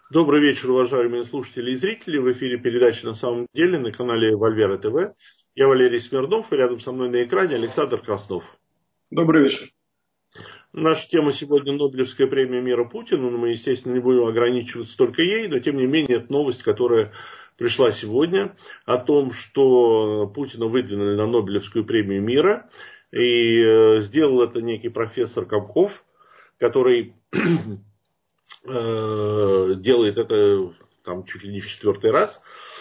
Добрый вечер, уважаемые слушатели и зрители. В эфире передача «На самом деле» на канале Вольвера ТВ. Я Валерий Смирнов, и рядом со мной на экране Александр Краснов. Добрый вечер. Наша тема сегодня — Нобелевская премия мира Путину. Но мы, естественно, не будем ограничиваться только ей, но тем не менее это новость, которая пришла сегодня, о том, что Путина выдвинули на Нобелевскую премию мира. И сделал это некий профессор Комков, который делает это там чуть ли не в четвертый раз.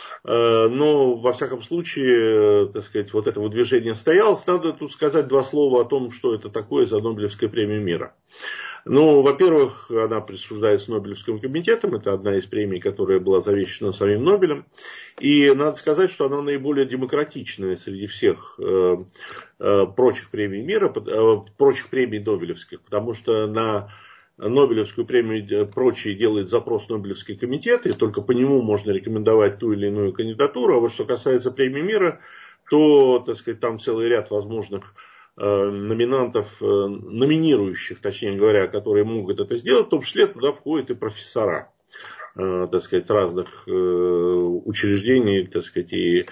Но, во всяком случае, так сказать, вот это выдвижение состоялось. Надо тут сказать два слова о том, что это такое за Нобелевская премия мира. Ну, во-первых, она присуждается Нобелевским комитетом. Это одна из премий, которая была завещана самим Нобелем. И надо сказать, что она наиболее демократичная среди всех прочих премий мира, прочих премий Нобелевских. Потому что на Нобелевскую премию прочие делает запрос Нобелевский комитет, и только по нему можно рекомендовать ту или иную кандидатуру. А вот что касается премии мира, то, так сказать, там целый ряд возможных номинантов, номинирующих, точнее говоря, которые могут это сделать, в том числе туда входят и профессора, так сказать, разных учреждений, так сказать, и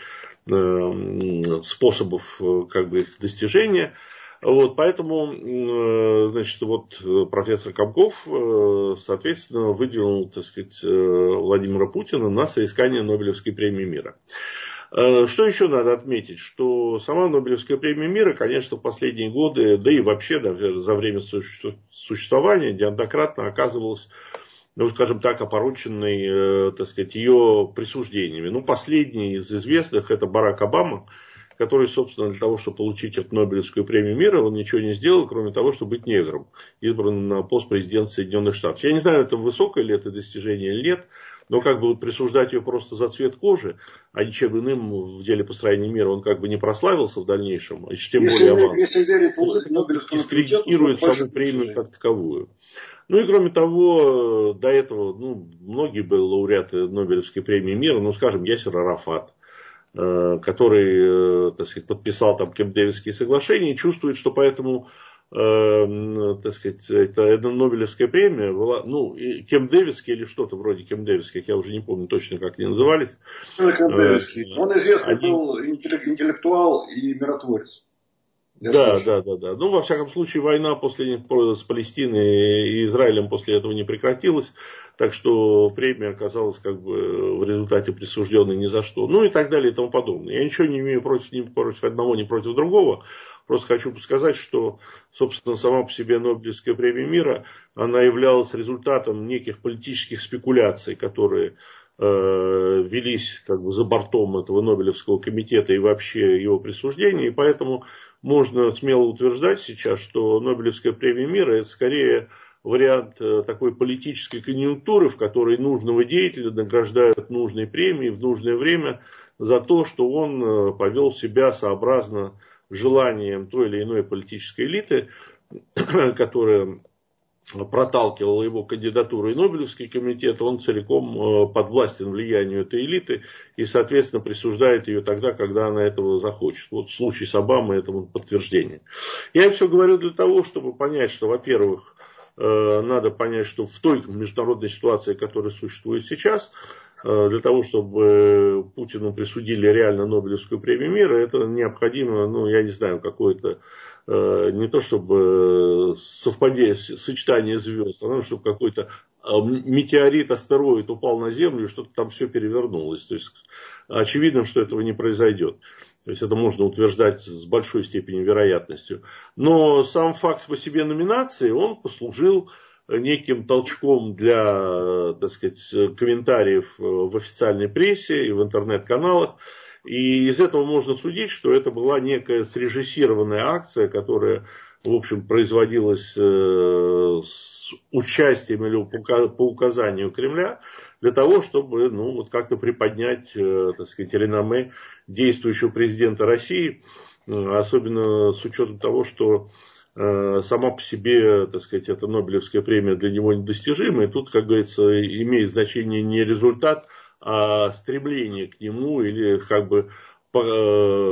способов как бы их достижения. Вот, поэтому, значит, вот профессор Комков, соответственно, выдвинул, так сказать, Владимира Путина на соискание Нобелевской премии мира. Что еще надо отметить, что сама Нобелевская премия мира, конечно, в последние годы, да и вообще за время существования неоднократно оказывалась, ну, скажем так, опороченной, так сказать, ее присуждениями. Ну, последний из известных — это Барак Обама, который, собственно, для того, чтобы получить эту Нобелевскую премию мира, он ничего не сделал, кроме того, чтобы быть негром, избранным на пост президента Соединенных Штатов. Я не знаю, это высокое ли это достижение или нет, но как бы присуждать ее просто за цвет кожи, а ничем иным в деле построения мира он как бы не прославился в дальнейшем, и тем более аванс. Если верить Нобелевскому комитету, дискредитирует саму премию как таковую. Ну и кроме того, до этого многие были лауреаты Нобелевской премии мира, скажем, Ясер Арафат, который, так сказать, подписал там Кэмп-Дэвидские соглашения, и чувствует, что поэтому, так сказать, это Нобелевская премия была, Кэмп-Дэвидские или что-то вроде Кэмп-Дэвидских, я уже не помню точно, как они назывались. Кэмп-Дэвидский. Он известный был интеллектуал и миротворец. Да. Во всяком случае, война с Палестиной и Израилем после этого не прекратилась. Так что премия оказалась как бы в результате присужденной ни за что. Ну и так далее и тому подобное. Я ничего не имею ни против одного, ни против другого. Просто хочу сказать, что, собственно, сама по себе Нобелевская премия мира, она являлась результатом неких политических спекуляций, которые велись как бы за бортом этого Нобелевского комитета и вообще его присуждения. И поэтому можно смело утверждать сейчас, что Нобелевская премия мира — это скорее вариант такой политической конъюнктуры, в которой нужного деятеля награждают нужной премией в нужное время за то, что он повел себя сообразно желаниям той или иной политической элиты, которая проталкивал его кандидатуру, и Нобелевский комитет, он целиком подвластен влиянию этой элиты и, соответственно, присуждает ее тогда, когда она этого захочет. Вот случай с Обамой этому подтверждение. Я все говорю для того, чтобы понять, что, во-первых, надо понять, что в той международной ситуации, которая существует сейчас, для того, чтобы Путину присудили реально Нобелевскую премию мира, это необходимо, я не знаю, какое-то не то чтобы совпадение, сочетание звезд, а надо, чтобы какой-то метеорит, астероид упал на Землю, и что-то там все перевернулось. То есть очевидно, что этого не произойдет. То есть это можно утверждать с большой степенью вероятностью. Но сам факт по себе номинации, он послужил неким толчком для, так сказать, комментариев в официальной прессе и в интернет-каналах. И из этого можно судить, что это была некая срежиссированная акция, которая, в общем, производилась с участием или по указанию Кремля, для того, чтобы как-то приподнять, так сказать, реноме действующего президента России, особенно с учетом того, что сама по себе, так сказать, эта Нобелевская премия для него недостижима. И тут, как говорится, имеет значение не результат, а стремление к нему или как бы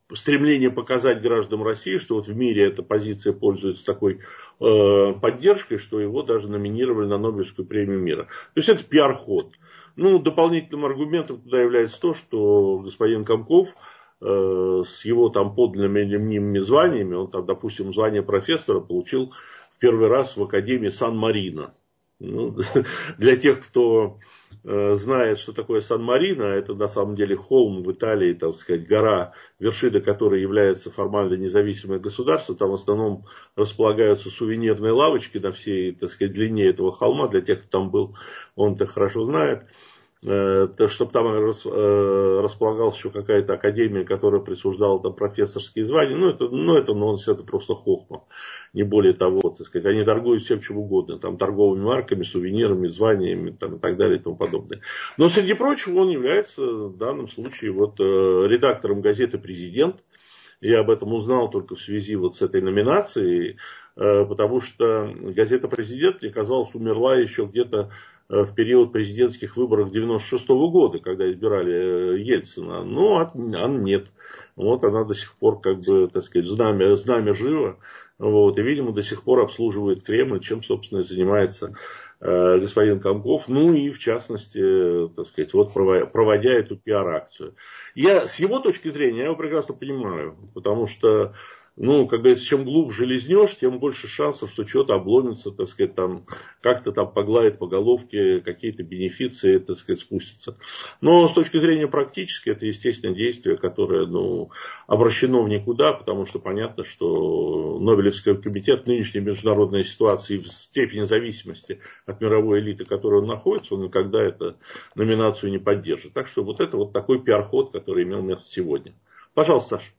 стремление показать гражданам России, что вот в мире эта позиция пользуется такой поддержкой, что его даже номинировали на Нобелевскую премию мира. То есть это пиар-ход. Ну, дополнительным аргументом туда является то, что господин Комков с его там подлинными или мнимыми званиями, он там, допустим, звание профессора получил в первый раз в Академии Сан-Марино. Ну, для тех, кто знает, что такое Сан-Марино, это на самом деле холм в Италии, так сказать, гора, вершина которой является формально независимое государство. Там в основном располагаются сувенирные лавочки на всей, так сказать, длине этого холма. Для тех, кто там был, он это хорошо знает. Чтобы там располагалась еще какая-то академия, которая присуждала там профессорские звания, это нонсенс, это просто хохма, не более того, так сказать. Они торгуют всем чем угодно, там, торговыми марками, сувенирами, званиями там, и так далее и тому подобное. Но среди прочего он является в данном случае редактором газеты «Президент». Я об этом узнал только в связи с этой номинацией, потому что газета «Президент», мне казалось, умерла еще где-то в период президентских выборов 1996 года, когда избирали Ельцина. Но нет. Вот она до сих пор, как бы, так сказать, знамя живо. И, видимо, до сих пор обслуживает Кремль, чем, собственно, и занимается господин Комков. Ну и, в частности, так сказать, проводя эту пиар-акцию. С его точки зрения, я его прекрасно понимаю. Потому что, как говорится, чем глубже лизнешь, тем больше шансов, что что-то обломится, так сказать, там, как-то там погладит по головке, какие-то бенефиции, так сказать, спустятся. Но с точки зрения практической, это, естественно, действие, которое, обращено в никуда, потому что понятно, что Нобелевский комитет в нынешней международной ситуации в степени зависимости от мировой элиты, в которой он находится, он никогда эту номинацию не поддержит. Так что это такой пиар-ход, который имел место сегодня. Пожалуйста, Саша.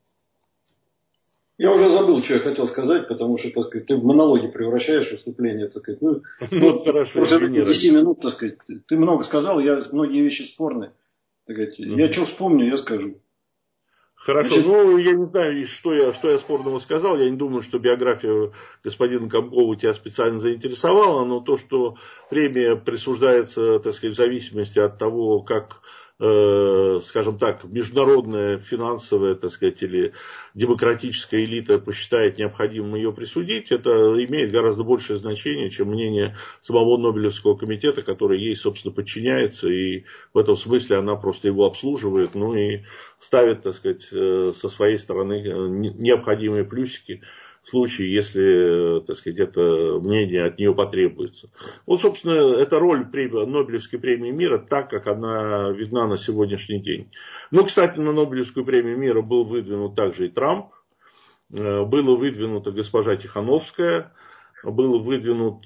Я уже забыл, что я хотел сказать, потому что, так сказать, ты в монологи превращаешь выступление, так сказать. Хорошо, после 10 минут, так сказать, ты много сказал, многие вещи спорные. Так сказать, я что вспомню, я скажу. Хорошо, я не знаю, что я спорного сказал, я не думаю, что биография господина Комкова тебя специально заинтересовала, но то, что премия присуждается, так сказать, в зависимости от того, как, скажем так, международная финансовая, так сказать, или демократическая элита посчитает необходимым ее присудить, это имеет гораздо большее значение, чем мнение самого Нобелевского комитета, который ей, собственно, подчиняется, и в этом смысле она просто его обслуживает, и ставит, так сказать, со своей стороны необходимые плюсики в случае, если, так сказать, это мнение от нее потребуется. Собственно, это роль Нобелевской премии мира, так как она видна на сегодняшний день. Кстати, на Нобелевскую премию мира был выдвинут также и Трамп, была выдвинута госпожа Тихановская, был выдвинут,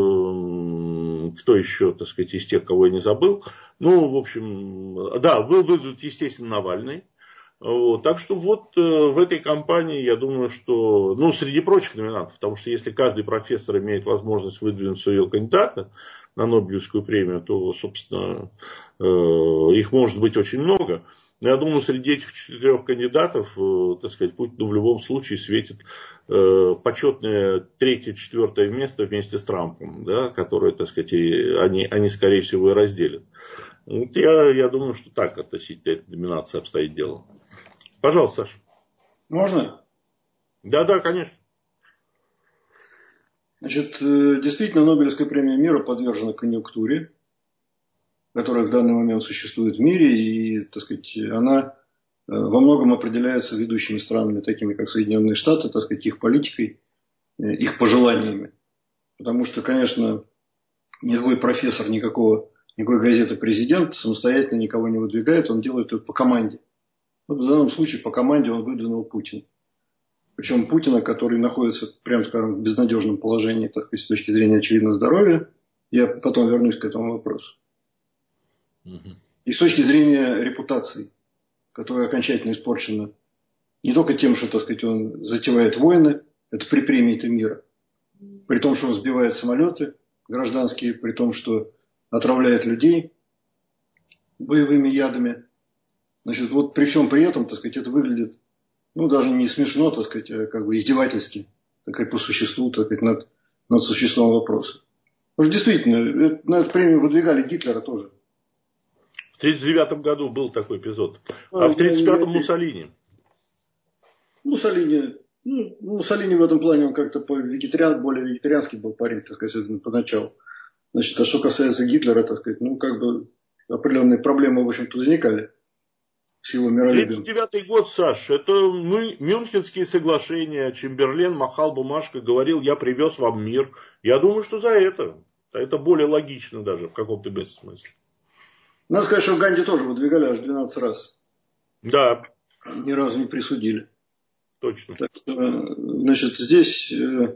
кто еще, так сказать, из тех, кого я не забыл. В общем, да, был выдвинут, естественно, Навальный. Так что в этой кампании, я думаю, что, среди прочих номинантов, потому что если каждый профессор имеет возможность выдвинуть своего кандидата на Нобелевскую премию, то, собственно, их может быть очень много. Но я думаю, среди этих 4 кандидатов, так сказать, Путину в любом случае светит почетное 3-4 место вместе с Трампом, да, которое, так сказать, они, скорее всего, и разделят. Я думаю, что так относительно этой номинации обстоит дело. Пожалуйста, Саша. Можно? Да, конечно. Значит, действительно, Нобелевская премия мира подвержена конъюнктуре, которая в данный момент существует в мире, и, так сказать, она во многом определяется ведущими странами, такими как Соединенные Штаты, так сказать, их политикой, их пожеланиями. Потому что, конечно, никакой профессор, никакой газеты «Президент» самостоятельно никого не выдвигает, он делает это по команде. В данном случае по команде он выдвинул Путина. Причем Путина, который находится, прямо скажем, в безнадежном положении, так сказать, с точки зрения очевидно здоровья. Я потом вернусь к этому вопросу. И с точки зрения репутации, которая окончательно испорчена не только тем, что, так сказать, он затевает войны, это при премии-то мира, при том, что он сбивает самолеты гражданские, при том, что отравляет людей боевыми ядами. Значит, при всем при этом, так сказать, это выглядит, даже не смешно, так сказать, а как бы издевательски, так сказать, по существу, так сказать, над существом вопроса. Потому что действительно, на эту премию выдвигали Гитлера тоже. В 1939 году был такой эпизод. А в 1935-м Муссолини. Муссолини, Муссолини в этом плане, он как-то более вегетарианский был парень, так сказать, поначалу. Значит, а что касается Гитлера, так сказать, определенные проблемы, в общем-то, возникали с его миролюбием. 1939 год, Саш, это Мюнхенские соглашения, Чемберлен махал бумажкой, говорил, я привез вам мир. Я думаю, что за это. Это более логично даже, в каком-то смысле. Надо сказать, что Ганди тоже выдвигали аж 12 раз. Да. Ни разу не присудили. Точно. Так что, значит, здесь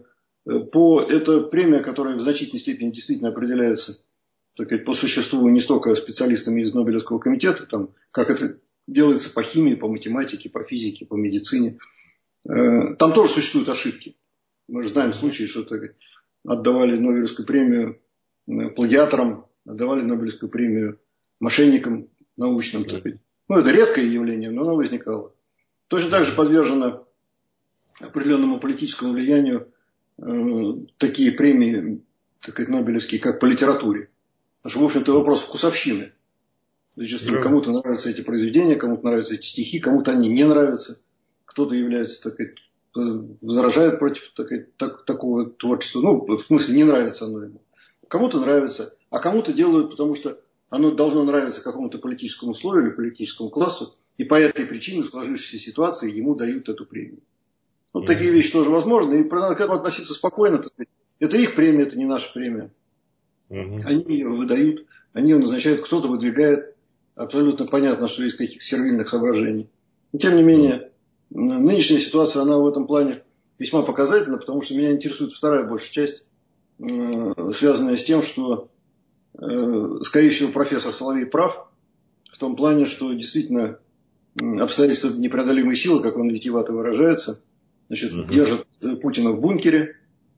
это премия, которая в значительной степени действительно определяется, так сказать, по существу не столько специалистами из Нобелевского комитета, там, как это делается по химии, по математике, по физике, по медицине. Там тоже существуют ошибки. Мы же знаем случаи, что отдавали Нобелевскую премию плагиаторам, отдавали Нобелевскую премию мошенникам научным. Это редкое явление, но оно возникало. Точно так же подвержено определенному политическому влиянию такие премии, так сказать, нобелевские, как по литературе. Потому что, в общем-то, вопрос вкусовщины. Зачастую кому-то нравятся эти произведения, кому-то нравятся эти стихи, кому-то они не нравятся. Кто-то является, так сказать, возражает против такого творчества. В смысле, не нравится оно ему. Кому-то нравится, а кому-то делают, потому что оно должно нравиться какому-то политическому слою или политическому классу, и по этой причине в сложившейся ситуации ему дают эту премию. Такие вещи тоже возможны, и надо к этому относиться спокойно. Так сказать. Это их премия, это не наша премия. Они ее выдают, они ее назначают, кто-то выдвигает. Абсолютно понятно, что из каких-то сервильных соображений. Но, тем не менее, нынешняя ситуация, она в этом плане весьма показательна, потому что меня интересует вторая большая часть, связанная с тем, что, скорее всего, профессор Соловей прав, в том плане, что действительно обстоятельства непреодолимой силы, как он витиевато выражается, держат Путина в бункере.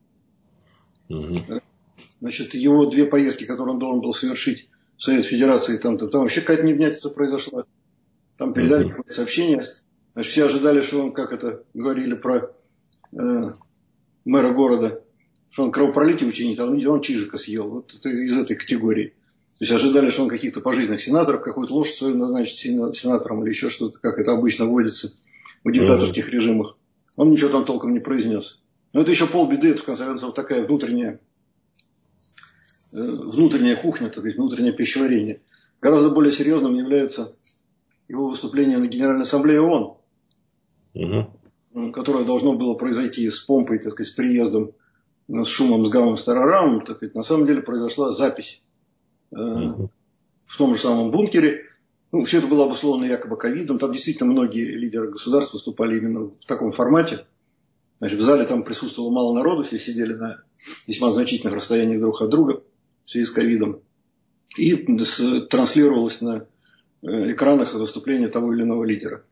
Значит, его 2 поездки, которые он должен был совершить в Совет Федерации, там вообще какая-то невнятица произошла. Там передали какое-то сообщение. Значит, все ожидали, что он, как это говорили про мэра города, что он кровопролитие учинит, а он Чижика съел. Вот это из этой категории. То есть ожидали, что он каких-то пожизненных сенаторов, какую-то лошадь свою назначит сенатором или еще что-то, как это обычно вводится в диктаторских режимах. Он ничего там толком не произнес. Но это еще полбеды, это в конце концов такая внутренняя кухня, так сказать, внутреннее пищеварение. Гораздо более серьезным является его выступление на Генеральной Ассамблее ООН, которое должно было произойти с помпой, так сказать, с приездом, с шумом, с гамом, с тарарамом. Так сказать, на самом деле произошла запись в том же самом бункере. Все это было обусловлено якобы ковидом. Там действительно многие лидеры государств выступали именно в таком формате. Значит, в зале там присутствовало мало народу, все сидели на весьма значительных расстояниях друг от друга в связи с ковидом. И транслировалось на экранах выступление того или иного лидера.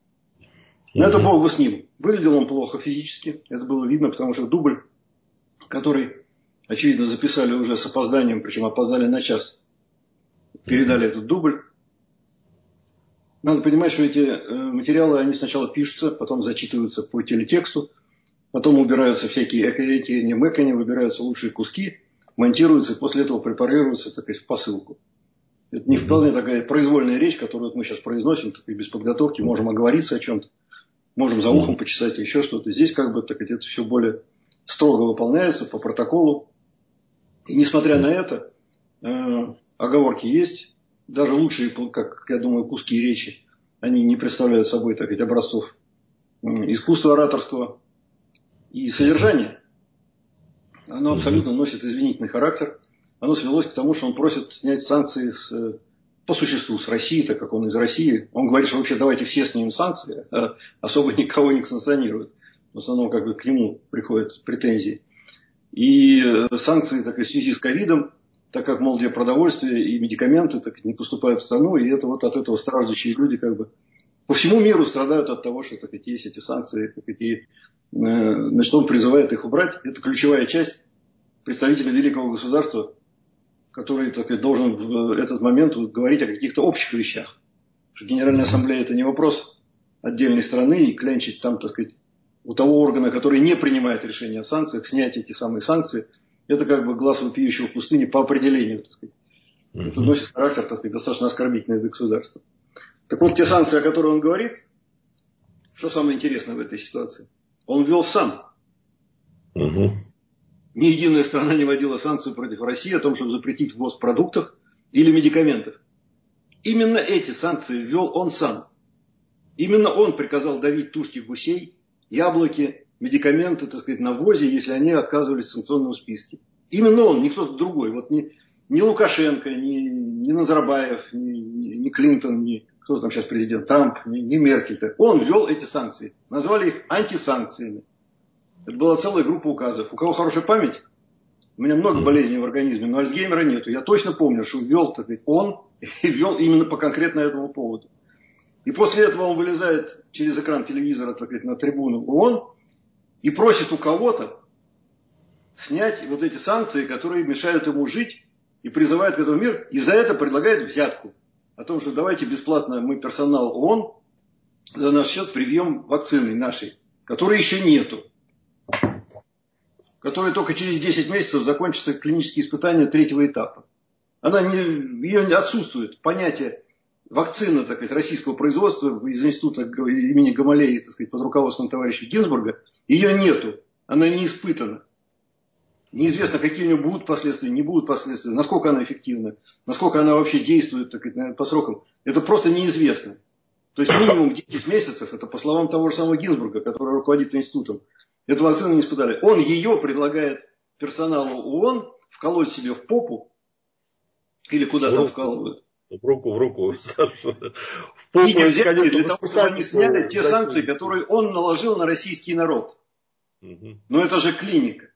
Но это бог бы с ним. Выглядел он плохо физически. Это было видно, потому что дубль, который, очевидно, записали уже с опозданием, причем опоздали на час, передали этот дубль. Надо понимать, что эти материалы, они сначала пишутся, потом зачитываются по телетексту, потом убираются всякие экани, выбираются лучшие куски, монтируются и после этого препарируются, так сказать, в посылку. Это не вполне такая произвольная речь, которую мы сейчас произносим, так сказать, без подготовки, можем оговориться о чем-то, можем за ухом почесать, еще что-то. Здесь как бы, так сказать, это все более строго выполняется по протоколу. И несмотря на это, оговорки есть. Даже лучшие, как я думаю, куски речи, они не представляют собой, так сказать, образцов искусства ораторского. И содержание, оно абсолютно носит извинительный характер. Оно свелось к тому, что он просит снять санкции по существу с России, так как он из России. Он говорит, что вообще давайте все снимем санкции, а особо никого не санкционирует. В основном как бы к нему приходят претензии. И санкции так, в связи с ковидом, так как, мол, где продовольствие и медикаменты так, не поступают в страну, и это вот от этого страждущие люди как бы по всему миру страдают от того, что так, есть эти санкции, значит, он призывает их убрать. Это ключевая часть представителя великого государства, который так, должен в этот момент говорить о каких-то общих вещах. Что Генеральная Ассамблея это не вопрос отдельной страны, и клянчить там, так сказать, у того органа, который не принимает решения о санкциях, снять эти самые санкции, это как бы глаз вопиющего в пустыне по определению. Так сказать. Это носит характер, так сказать, достаточно оскорбительный для государства. Так вот, те санкции, о которых он говорит, Что самое интересное в этой ситуации? Он ввел сам. Угу. Ни единая страна не вводила санкцию против России о том, чтобы запретить ввоз продуктов или медикаментов. Именно эти санкции ввел он сам. Именно он приказал давить тушки гусей, яблоки, медикаменты, так сказать, на ввозе, если они отказывались в санкционном списке. Именно он, не кто-то другой. Вот ни Лукашенко, ни Назарбаев, ни Клинтон, ни кто там сейчас президент, Трамп, ни Меркель. Он ввел эти санкции. Назвали их антисанкциями. Это была целая группа указов. У кого хорошая память, у меня много болезней в организме, но Альцгеймера нету. Я точно помню, что ввел, так сказать, он и ввел именно по конкретно этому поводу. И после этого он вылезает через экран телевизора, так сказать, на трибуну ООН и просит у кого-то снять вот эти санкции, которые мешают ему жить, и призывает к этому мир, и за это предлагает взятку. О том, что давайте бесплатно мы персонал ООН за наш счет привьем вакцины нашей, которой еще нету. Которой только через 10 месяцев закончатся клинические испытания 3-го этапа. Ее отсутствует понятие вакцина, так сказать, российского производства из института имени Гамалеи, так сказать, под руководством товарища Гинзбурга. Ее нету. Она не испытана. Неизвестно, какие у нее будут последствия, не будут последствия, насколько она эффективна, насколько она вообще действует, так сказать, по срокам. Это просто неизвестно. То есть минимум 10 месяцев, это по словам того же самого Гинзбурга, который руководит институтом, эту вакцину не испытали. Он ее предлагает персоналу ООН вколоть себе в попу, или куда там вкалывают. В руку. В попу, и взяли для того, чтобы они сняли те санкции, которые он наложил на российский народ. Но это же клиника.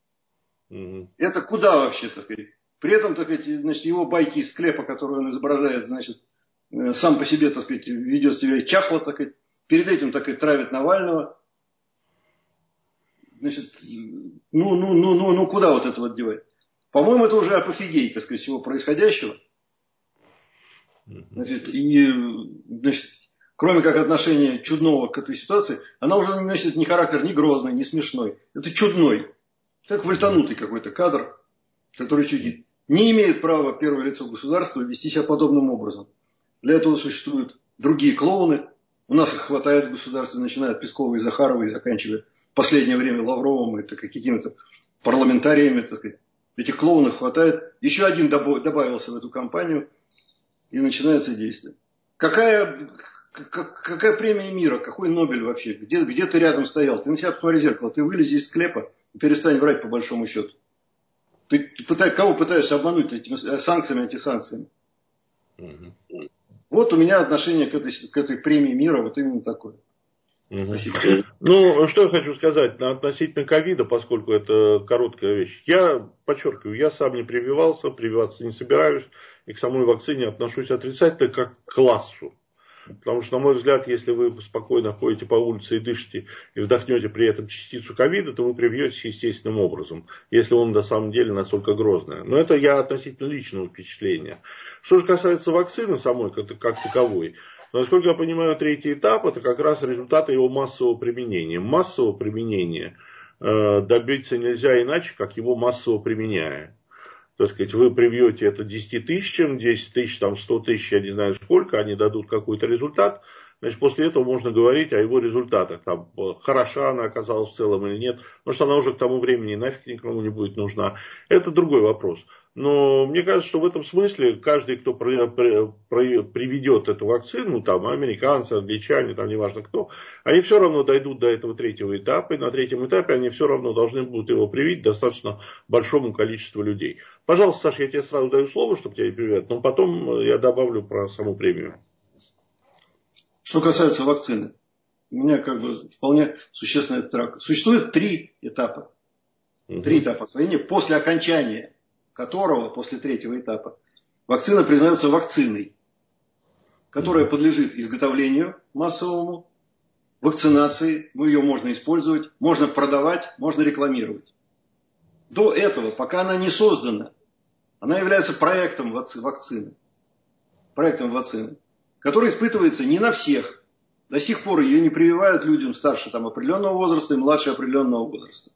Это куда вообще, так сказать? При этом, так сказать, значит, его байки из склепа, которые он изображает, значит, сам по себе, так сказать, ведет себя чахло, так сказать. Перед этим, так сказать, травит Навального. Значит, куда вот это вот девать? По-моему, это уже апофигей, так сказать, всего происходящего. Значит, кроме как отношения чудного к этой ситуации, она уже носит ни характер ни грозный, ни смешной. Это чудной. Как вальтанутый какой-то кадр, который чудит. Не имеет права первое лицо государства вести себя подобным образом. Для этого существуют другие клоуны. У нас их хватает в государстве, начиная от Пескова и Захарова и заканчивая в последнее время Лавровым и какими-то парламентариями, так сказать. Этих клоунов хватает. Еще один добавился в эту кампанию, и начинается действие. Какая премия мира? Какой Нобель вообще? Где ты рядом стоял? Ты на себя посмотри в зеркало. Ты вылези из склепа и перестань врать по большому счету. Кого пытаешься обмануть этими санкциями, антисанкциями? Вот у меня отношение к этой премии мира вот именно такое. Спасибо. Ну, что я хочу сказать относительно ковида, поскольку это короткая вещь. Я подчеркиваю, я сам не прививался, прививаться не собираюсь, и к самой вакцине отношусь отрицательно как к классу. Потому что, на мой взгляд, если вы спокойно ходите по улице и дышите, и вдохнете при этом частицу ковида, то вы привьетесь естественным образом, если он на самом деле настолько грозный. Но это я относительно личного впечатления. Что же касается вакцины самой, как таковой, но, насколько я понимаю, 3-й этап, это как раз результаты его массового применения. Массового применения добиться нельзя иначе, как его массово применяя. Так сказать, вы привьете это 10 тысячам, 10 тысяч, там 100 тысяч, я не знаю сколько, они дадут какой-то результат. Значит, после этого можно говорить о его результатах. Там, хороша она оказалась в целом или нет. Потому что она уже к тому времени нафиг никому не будет нужна. Это другой вопрос. Но мне кажется, что в этом смысле каждый, кто приведет эту вакцину, там, американцы, англичане, там, неважно кто, они все равно дойдут до этого 3-го этапа. И на 3-м этапе они все равно должны будут его привить достаточно большому количеству людей. Пожалуйста, Саша, я тебе сразу даю слово, чтобы тебя не привет, но потом я добавлю про саму премию. Что касается вакцины, у меня вполне существенная трактор. Существует 3 этапа. 3 этапа освоения, после окончания которого, после 3-го этапа, вакцина признается вакциной, которая подлежит изготовлению массовому, вакцинации, ее можно использовать, можно продавать, можно рекламировать. До этого, пока она не создана, она является проектом вакцины. Проектом вакцины, который испытывается не на всех. До сих пор ее не прививают людям старше определенного возраста и младше определенного возраста.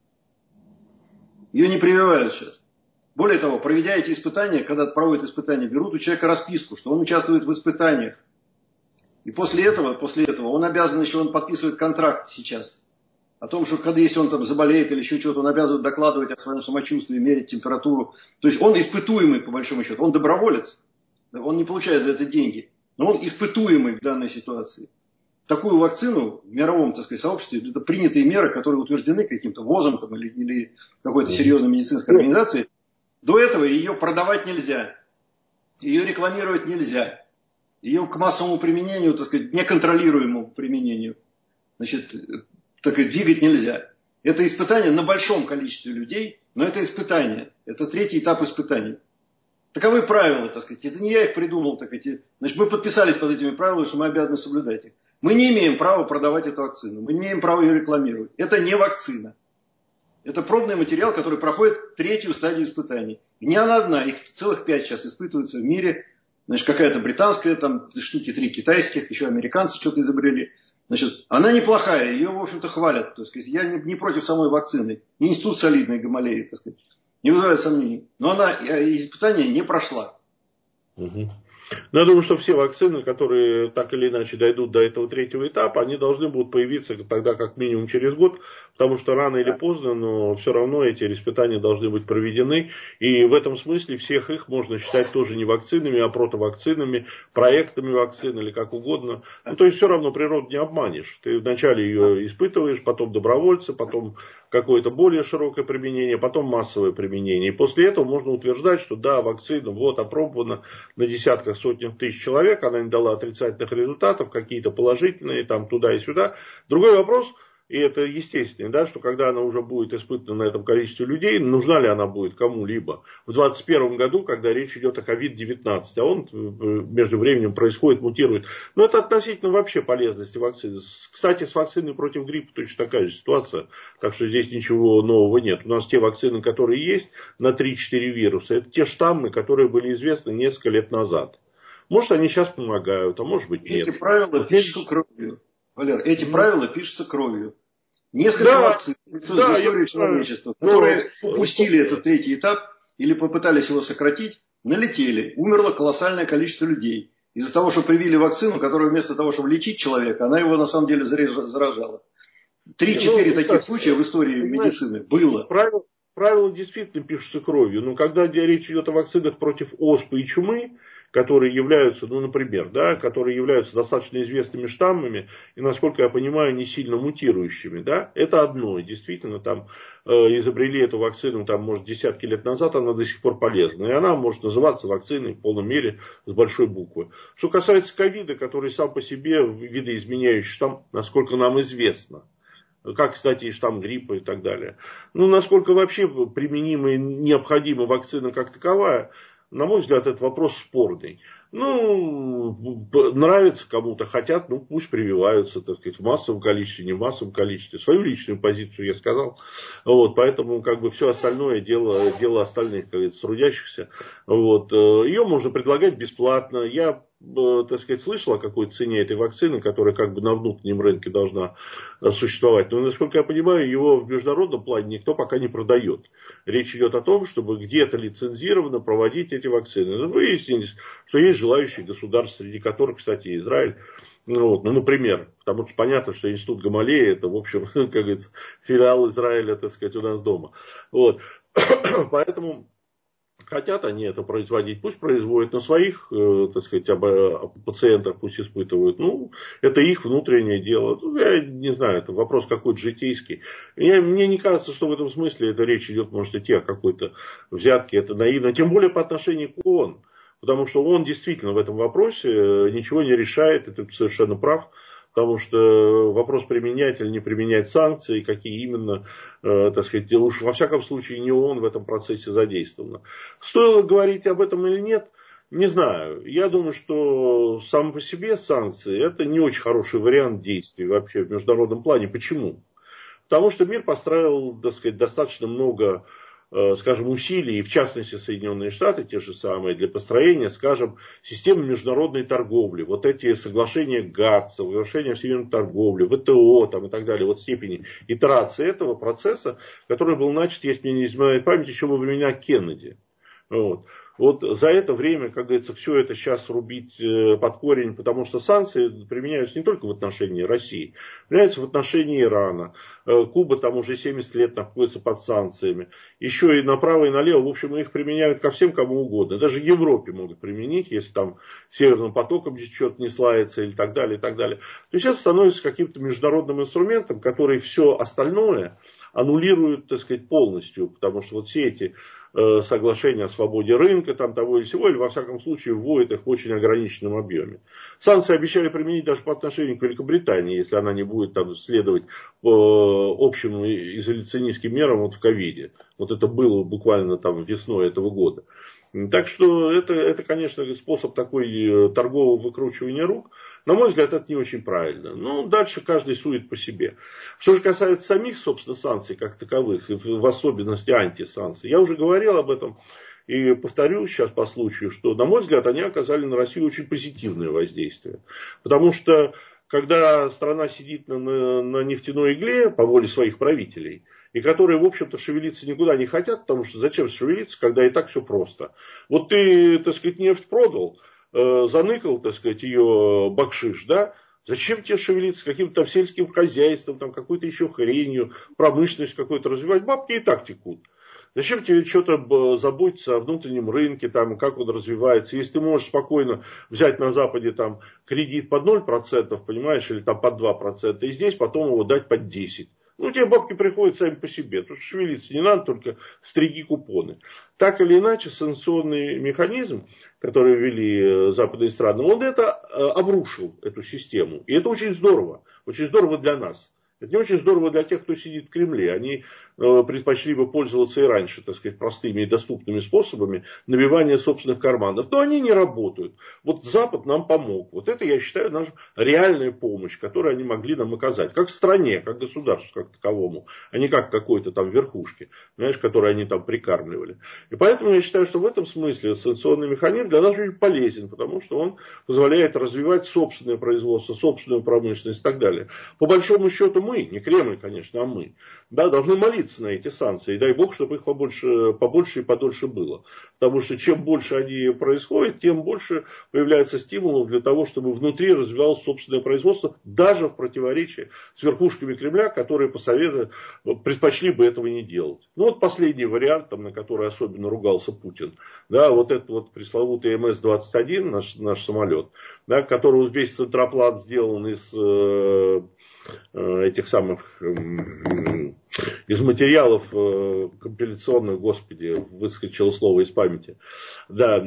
Ее не прививают сейчас. Более того, проведя эти испытания, когда проводят испытания, берут у человека расписку, что он участвует в испытаниях. И после этого он обязан еще, он подписывает контракт сейчас о том, что когда если он там заболеет или еще что-то, он обязан докладывать о своем самочувствии, мерить температуру. То есть он испытуемый, по большому счету. Он доброволец. Он не получает за это деньги. Но он испытуемый в данной ситуации. Такую вакцину в мировом, так сказать, сообществе, это принятые меры, которые утверждены каким-то ВОЗом там, или какой-то серьезной медицинской организацией. До этого ее продавать нельзя. Ее рекламировать нельзя. Ее к массовому применению, так сказать, неконтролируемому применению, значит, так сказать, двигать нельзя. Это испытание на большом количестве людей, но это испытание. Это третий этап испытания. Таковы правила, так сказать. Это не я их придумал, так сказать. Значит, мы подписались под этими правилами, что мы обязаны соблюдать их. Мы не имеем права продавать эту вакцину. Мы не имеем права ее рекламировать. Это не вакцина. Это пробный материал, который проходит третью стадию испытаний. И не она одна, их целых 5 сейчас испытываются в мире. Значит, какая-то британская, там штуки 3 китайских, еще американцы что-то изобрели. Значит, она неплохая, ее, в общем-то, хвалят. Так сказать. Я не против самой вакцины. Не институт солидный Гамалеи, так сказать. Не вызывает сомнений. Но она испытания не прошла. Угу. Но я думаю, что все вакцины, которые так или иначе дойдут до этого третьего этапа, они должны будут появиться тогда как минимум через год, потому что рано или поздно, но все равно эти испытания должны быть проведены. И в этом смысле всех их можно считать тоже не вакцинами, а протовакцинами, проектами вакцин или как угодно. Ну, то есть все равно природу не обманешь. Ты вначале ее испытываешь, потом добровольцы, потом какое-то более широкое применение, потом массовое применение. И после этого можно утверждать, что да, вакцина вот опробована на десятках, сотнях тысяч человек, она не дала отрицательных результатов, какие-то положительные, там туда и сюда. Другой вопрос, и это естественно, да, что когда она уже будет испытана на этом количестве людей, нужна ли она будет кому-либо. В 2021 году, когда речь идет о COVID-19, а он между временем происходит, мутирует. Но это относительно вообще полезности вакцины. Кстати, с вакциной против гриппа точно такая же ситуация, так что здесь ничего нового нет. У нас те вакцины, которые есть на 3-4 вируса, это те штаммы, которые были известны несколько лет назад. Может, они сейчас помогают, а может быть нет. Эти правила пишутся кровью. Валер, эти правила пишутся кровью. Несколько вакцин в истории человечества, которые упустили этот третий этап или попытались его сократить, налетели. Умерло колоссальное количество людей. Из-за того, что привили вакцину, которая вместо того, чтобы лечить человека, она его на самом деле заражала. 3-4 таких случая в истории медицины было. Правила действительно пишутся кровью, но когда речь идет о вакцинах против оспы и чумы, которые являются, ну, например, да, которые являются достаточно известными штаммами и, насколько я понимаю, не сильно мутирующими, да, это одно. И действительно, там изобрели эту вакцину, там, может, десятки лет назад, она до сих пор полезна. И она может называться вакциной в полной мере с большой буквы. Что касается ковида, который сам по себе видоизменяющий штамм, насколько нам известно, как, кстати, и штамм гриппа и так далее. Ну, насколько вообще применима и необходима вакцина как таковая, на мой взгляд, это вопрос спорный. Ну, нравится кому-то, хотят, ну, пусть прививаются, так сказать, в массовом количестве, не в массовом количестве. Свою личную позицию я сказал. Вот, поэтому, как бы, все остальное дело остальных, как говорится, трудящихся. Вот, ее можно предлагать бесплатно. Я, так сказать, слышал о какой цене этой вакцины, которая как бы на внутреннем рынке должна существовать. Но, насколько я понимаю, его в международном плане никто пока не продает. Речь идет о том, чтобы где-то лицензированно проводить эти вакцины. Выяснилось, что есть желающие государства, среди которых, кстати, Израиль. Ну, например, потому что понятно, что институт Гамалеи, это, в общем, как говорится, филиал Израиля, так сказать, у нас дома. Вот. Поэтому хотят они это производить, пусть производят на своих, так сказать, пациентах, пусть испытывают. Ну, это их внутреннее дело. Я не знаю, это вопрос какой-то житейский. Мне не кажется, что в этом смысле это речь идет, может идти о какой-то взятке. Это наивно, тем более по отношению к ООН. Потому что он действительно в этом вопросе ничего не решает, и ты совершенно прав. Потому что вопрос применять или не применять санкции, какие именно, так сказать, уж во всяком случае не ООН в этом процессе задействовано. Стоило говорить об этом или нет, не знаю. Я думаю, что сам по себе санкции это не очень хороший вариант действий вообще в международном плане. Почему? Потому что мир построил, так сказать, достаточно много, скажем, усилий, и в частности Соединенные Штаты, те же самые, для построения, скажем, системы международной торговли. Вот эти соглашения ГАТТ, соглашения Всемирной торговли, ВТО там, и так далее, вот степени итерации этого процесса, который был начат, если мне не изменяет память, еще во времена Кеннеди. Вот. Вот за это время, как говорится, все это сейчас рубить под корень, потому что санкции применяются не только в отношении России, применяются в отношении Ирана. Куба там уже 70 лет находится под санкциями. Еще и направо и налево, в общем, их применяют ко всем, кому угодно. Даже Европе могут применить, если там Северным потоком здесь что-то не слается или так далее, и так далее. То есть это становится каким-то международным инструментом, который все остальное аннулирует, так сказать, полностью. Потому что вот все эти соглашения о свободе рынка, там того и всего, или во всяком случае вводят их в очень ограниченном объеме. Санкции обещали применить даже по отношению к Великобритании, если она не будет там следовать общим изоляционистским мерам вот в ковиде. Вот это было буквально там весной этого года. Так что это, конечно, способ такой торгового выкручивания рук. На мой взгляд, это не очень правильно. Ну, дальше каждый судит по себе. Что же касается самих, собственно, санкций как таковых, и в особенности антисанкций, я уже говорил об этом и повторю сейчас по случаю, что, на мой взгляд, они оказали на Россию очень позитивное воздействие. Потому что, когда страна сидит на нефтяной игле по воле своих правителей, и которые, в общем-то, шевелиться никуда не хотят, потому что зачем шевелиться, когда и так все просто. Вот ты, так сказать, нефть продал, заныкал, так сказать, ее бакшиш, да? Зачем тебе шевелиться каким-то там сельским хозяйством, там какой-то еще хренью, промышленность какой-то развивать? Бабки и так текут. Зачем тебе что-то заботиться о внутреннем рынке, там, как он развивается? Если ты можешь спокойно взять на Западе там, кредит под 0%, понимаешь, или там под 2%, и здесь потом его дать под 10%. Ну, тебе бабки приходят сами по себе. Тут шевелиться не надо, только стриги купоны. Так или иначе, санкционный механизм, который ввели западные страны, он это обрушил, эту систему. И это очень здорово. Очень здорово для нас. Это не очень здорово для тех, кто сидит в Кремле. Они предпочли бы пользоваться и раньше, так сказать, простыми и доступными способами набивания собственных карманов. Но они не работают. Вот Запад нам помог. Вот это, я считаю, наша реальная помощь, которую они могли нам оказать. Как стране, как государству, как таковому. А не как какой-то там верхушке, понимаешь, которой они там прикармливали. И поэтому я считаю, что в этом смысле санкционный механизм для нас очень полезен. Потому что он позволяет развивать собственное производство, собственную промышленность и так далее. По большому счету мы, не Кремль, конечно, а мы, да, должны молиться на эти санкции. И дай бог, чтобы их побольше и подольше было. Потому что чем больше они происходят, тем больше появляется стимулов для того, чтобы внутри развивалось собственное производство, даже в противоречии с верхушками Кремля, которые предпочли бы этого не делать. Ну вот последний вариант, там, на который особенно ругался Путин, да, вот этот вот пресловутый МС-21, наш самолет, да, который вот весь центроплан сделан из этих самых из материалов компиляционных, господи, выскочило слово из памяти, да,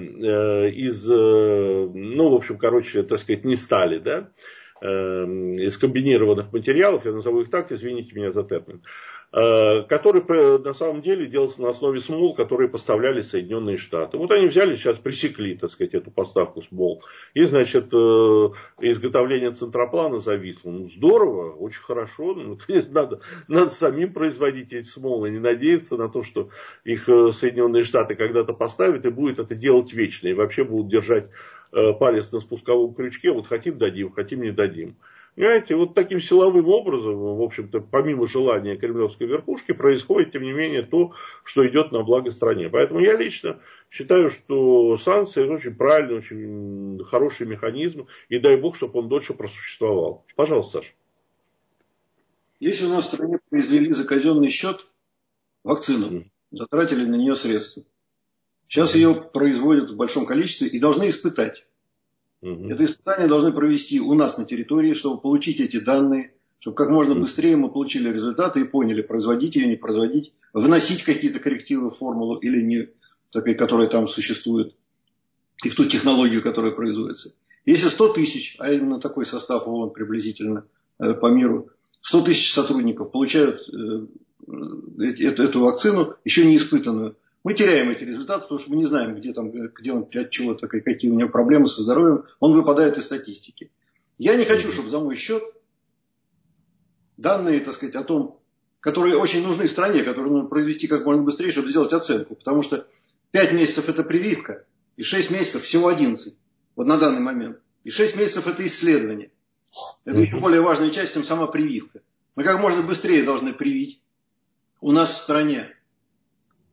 ну, в общем, короче, так сказать, не стали, да, из комбинированных материалов, я назову их так, извините меня за термин, который на самом деле делался на основе смол, которые поставляли Соединенные Штаты. Вот они взяли, сейчас пресекли, так сказать, эту поставку смол. И, значит, изготовление центроплана зависло. Ну, здорово, очень хорошо. Наконец, надо самим производить эти смолы, не надеяться на то, что их Соединенные Штаты когда-то поставят и будут это делать вечно. И вообще будут держать палец на спусковом крючке. Вот хотим дадим, хотим не дадим. Понимаете, вот таким силовым образом, в общем-то, помимо желания кремлевской верхушки, происходит, тем не менее, то, что идет на благо стране. Поэтому я лично считаю, что санкции – это очень правильный, очень хороший механизм, и дай бог, чтобы он дольше просуществовал. Пожалуйста, Саша. Если у нас в стране произвели за казенный счет вакцину, затратили на нее средства, сейчас ее производят в большом количестве и должны испытать. Это испытание должны провести у нас на территории, чтобы получить эти данные, чтобы как можно быстрее мы получили результаты и поняли, производить или не производить, вносить какие-то коррективы в формулу или не, которые там существуют, и в ту технологию, которая производится. Если 100 тысяч, а именно такой состав ООН приблизительно по миру, 100 тысяч сотрудников получают эту вакцину, еще не испытанную, мы теряем эти результаты, потому что мы не знаем, где он, от чего-то, какие у него проблемы со здоровьем. Он выпадает из статистики. Я не хочу, чтобы за мой счет данные, так сказать, о том, которые очень нужны стране, которые нужно произвести как можно быстрее, чтобы сделать оценку. Потому что 5 месяцев это прививка, и 6 месяцев всего 11. Вот на данный момент. И 6 месяцев это исследование. Это еще более важная часть, чем сама прививка. Мы как можно быстрее должны привить у нас в стране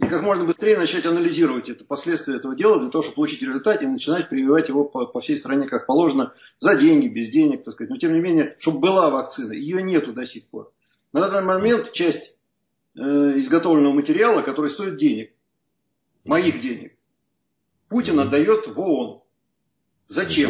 И как можно быстрее начать анализировать это, последствия этого дела, для того, чтобы получить результат и начинать прививать его по всей стране как положено, за деньги, без денег, так сказать. Но тем не менее, чтобы была вакцина, ее нету до сих пор. На данный момент часть изготовленного материала, который стоит денег, моих денег, Путин отдает в ООН. Зачем?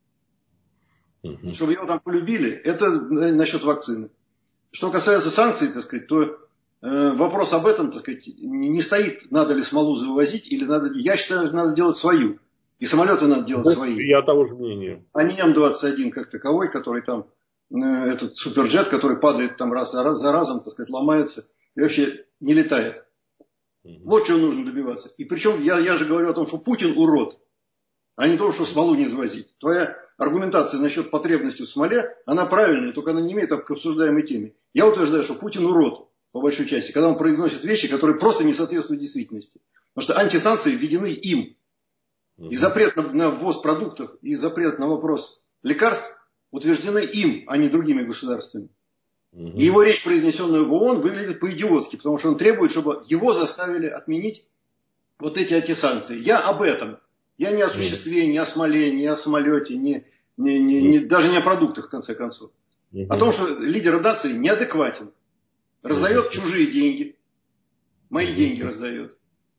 Чтобы его там полюбили. Это насчет вакцины. Что касается санкций, так сказать, то вопрос об этом, так сказать, не стоит, надо ли смолу вывозить или надо. Я считаю, что надо делать свою. И самолеты надо делать свои. Я того же мнения. А не М-21 как таковой, который там, этот суперджет, который падает там раз за разом, так сказать, ломается и вообще не летает. Вот чего нужно добиваться. И причем я же говорю о том, что Путин урод, а не то, что смолу не извозить. Твоя аргументация насчет потребности в смоле, она правильная, только она не имеет к обсуждаемой теме. Я утверждаю, что Путин урод, по большой части, когда он произносит вещи, которые просто не соответствуют действительности. Потому что антисанкции введены им. И запрет на ввоз продуктов, и запрет на вопрос лекарств утверждены им, а не другими государствами. И его речь, произнесенная в ООН, выглядит по-идиотски, потому что он требует, чтобы его заставили отменить вот эти антисанкции. Я об этом. Я не о существе, не о смоле, не о самолете, даже не о продуктах, в конце концов. О том, что лидер нации неадекватен. Раздает чужие деньги. Мои деньги раздает.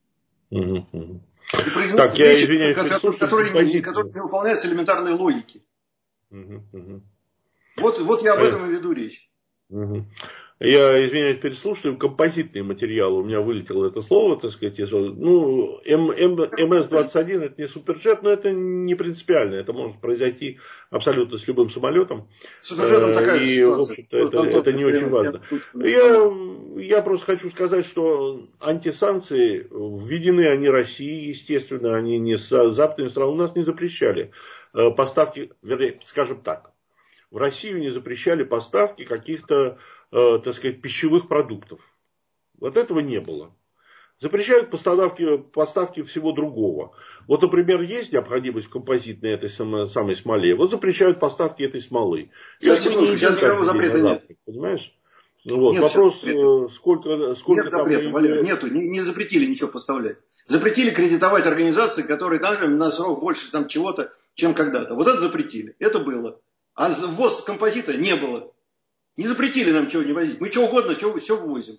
И произносит вещи, которые не выполняют с элементарной логики. Вот я об этом и веду речь. Я, извиняюсь, переслушаю, композитный материал, у меня вылетело это слово, так сказать, ну, МС-21 это не суперджет, но это не принципиально, это может произойти абсолютно с любым самолетом. Суперджетом такая и, ситуация. в общем-то, это не очень важно. Я просто хочу сказать, что антисанкции введены они России, естественно, они не с западными странами, у нас не запрещали поставки, вернее, скажем так, в Россию не запрещали поставки каких-то, так сказать, пищевых продуктов. Вот этого не было. Запрещают поставки всего другого. Вот, например, есть необходимость в композитной этой самой смоле. Вот запрещают поставки этой смолы. Сейчас никакого запрета нет. Понимаешь? Вот. Нет, вопрос, сколько нет там... запрета, Валерий, нету, не запретили ничего поставлять. Запретили кредитовать организации, которые там на срок больше там чего-то, чем когда-то. Вот это запретили. Это было. А ввоз композита не было. Не запретили нам чего не возить. Мы что угодно, все вывозим.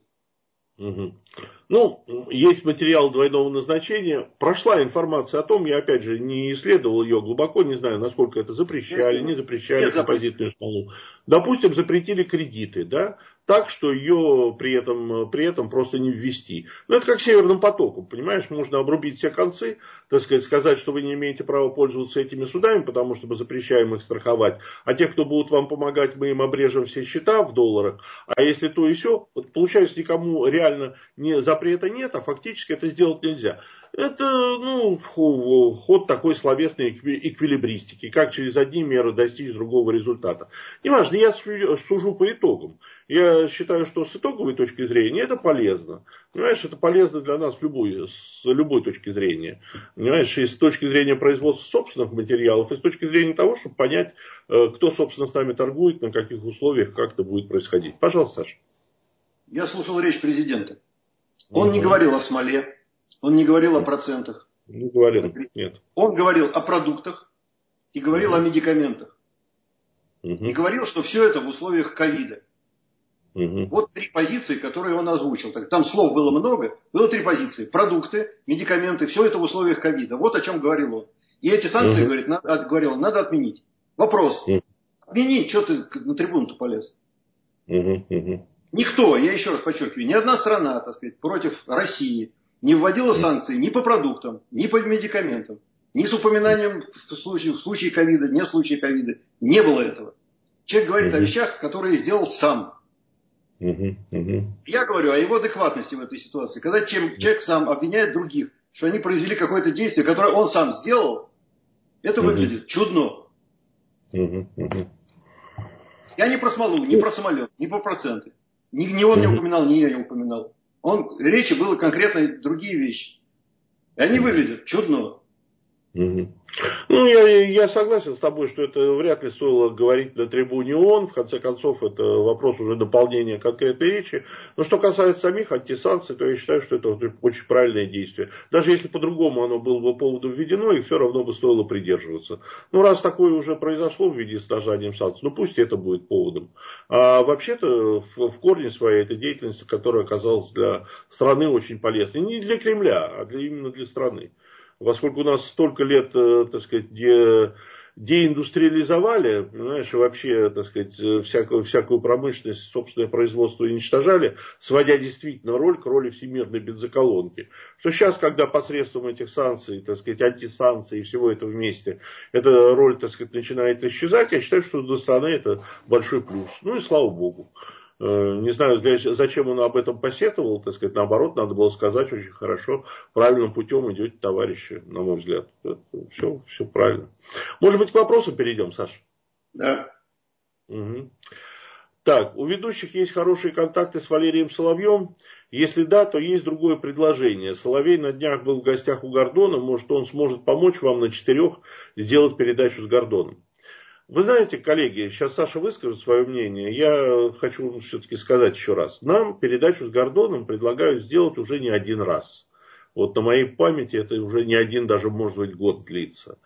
Ну, есть материал двойного назначения. Прошла информация о том, я опять же не исследовал ее глубоко, не знаю, насколько это запрещали, не запрещали композитную смолу. Допустим, запретили кредиты, да, так, что ее при этом просто не ввести. Ну, это как Северным потоком, понимаешь, можно обрубить все концы, так сказать, что вы не имеете права пользоваться этими судами, потому что мы запрещаем их страховать. А те, кто будут вам помогать, мы им обрежем все счета в долларах. А если то и сё, вот получается, никому реально запрета нет, а фактически это сделать нельзя. Это, ну, ход такой словесной эквилибристики, как через одни меры достичь другого результата. Неважно, я сужу по итогам. Я считаю, что с итоговой точки зрения это полезно. Понимаешь, это полезно для нас с любой точки зрения. Понимаешь, и с точки зрения производства собственных материалов, и с точки зрения того, чтобы понять, кто, собственно, с нами торгует, на каких условиях, как это будет происходить. Пожалуйста, Саша. Я слушал речь президента. Он не говорил о смоле, он не говорил о процентах. Не говорил, нет. Он говорил о продуктах и говорил о медикаментах. И говорил, что все это в условиях ковида. Вот три позиции, которые он озвучил. Там слов было много, было три позиции. Продукты, медикаменты, все это в условиях ковида. Вот о чем говорил он. И эти санкции, говорил он, надо отменить. Вопрос. Отмени, что ты на трибуну-то полез? Никто, я еще раз подчеркиваю, ни одна страна, так сказать, против России не вводила санкции ни по продуктам, ни по медикаментам, ни с упоминанием в случае ковида, не в случае ковида. Не было этого. Человек говорит о вещах, которые сделал сам. Я говорю о его адекватности в этой ситуации. Когда человек сам обвиняет других, что они произвели какое-то действие, которое он сам сделал, это выглядит чудно. Я не про смолу, не про самолет, не про проценты. Ни он не упоминал, ни я не упоминал. Речи было конкретно другие вещи. И они выглядят чудно. Мгм. Ну, я согласен с тобой, что это вряд ли стоило говорить на трибуне ООН. В конце концов, это вопрос уже дополнения конкретной речи. Но что касается самих антисанкций, то я считаю, что это очень правильное действие. Даже если по-другому оно было бы поводом введено, их все равно бы стоило придерживаться. Ну, раз такое уже произошло в виде с нажанием санкций, ну, пусть это будет поводом. А вообще-то, в корне своей, это деятельность, которая оказалась для страны очень полезной. Не для Кремля, а именно для страны. Поскольку у нас столько лет, так сказать, деиндустриализовали, понимаешь, и вообще, так сказать, всякую промышленность, собственное производство уничтожали, сводя действительно роль к роли всемирной бензоколонки. Что сейчас, когда посредством этих санкций, так сказать, антисанкций и всего этого вместе, эта роль, так сказать, начинает исчезать, я считаю, что для страны это большой плюс. Ну и слава богу. Не знаю, зачем он об этом посетовал, так сказать, наоборот, надо было сказать очень хорошо, правильным путем идете, товарищи, на мой взгляд. Все правильно. Может быть, к вопросам перейдем, Саша? Да. Угу. Так, у ведущих есть хорошие контакты с Валерием Соловьем? Если да, то есть другое предложение. Соловей на днях был в гостях у Гордона, может, он сможет помочь вам на 4 сделать передачу с Гордоном. Вы знаете, коллеги, сейчас Саша выскажет свое мнение. Я хочу все-таки сказать еще раз. Нам передачу с Гордоном предлагают сделать уже не один раз. Вот на моей памяти это уже не один, даже может быть год длится.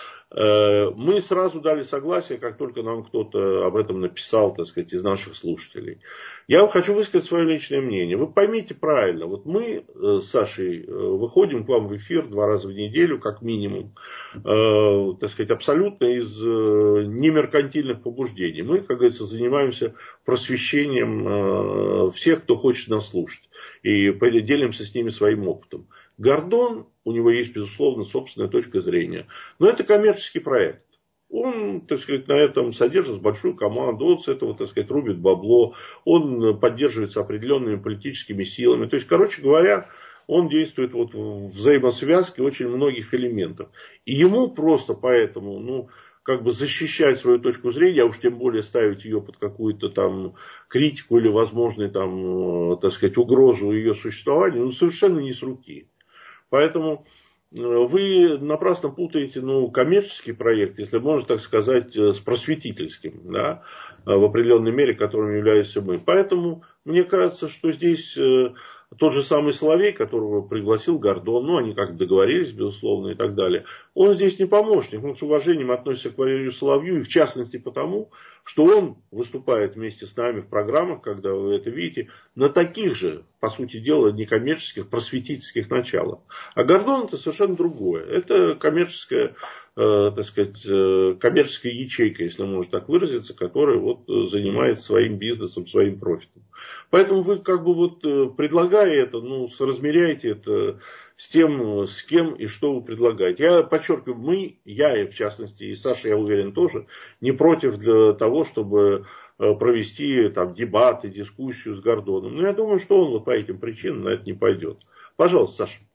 Мы сразу дали согласие, как только нам кто-то об этом написал, так сказать, из наших слушателей. Я хочу высказать свое личное мнение. Вы поймите правильно, вот мы с Сашей выходим к вам в эфир 2 раза в неделю, как минимум, так сказать, абсолютно из немеркантильных побуждений. Мы, как говорится, занимаемся просвещением всех, кто хочет нас слушать, и делимся с ними своим опытом. Гордон, у него есть, безусловно, собственная точка зрения. Но это коммерческий проект. Он, так сказать, на этом содержит большую команду, он с этого, так сказать, рубит бабло, он поддерживается определенными политическими силами. То есть, короче говоря, он действует вот в взаимосвязке очень многих элементов. И ему просто поэтому, ну, как бы защищать свою точку зрения, а уж тем более ставить ее под какую-то там критику или возможную там, так сказать, угрозу ее существованию, ну, совершенно не с руки. Поэтому вы напрасно путаете, ну, коммерческий проект, если можно так сказать, с просветительским, да, в определенной мере, которым являемся мы. Поэтому мне кажется, что здесь тот же самый Соловей, которого пригласил Гордон, ну, они как договорились, безусловно, и так далее, он здесь не помощник. Он с уважением относится к Валерию Соловью, и в частности потому, что он выступает вместе с нами в программах, когда вы это видите, на таких же, по сути дела, некоммерческих, просветительских началах. А Гордон это совершенно другое. Это коммерческая, так сказать, коммерческая ячейка, если можно так выразиться, которая вот занимается своим бизнесом, своим профитом. Поэтому вы как бы вот предлагая это, ну, соразмеряете это с тем, с кем и что вы предлагаете. Я подчеркиваю, мы, я и в частности, и Саша, я уверен, тоже не против для того, чтобы провести там дебаты, дискуссию с Гордоном. Но я думаю, что он вот по этим причинам на это не пойдет. Пожалуйста, Саша.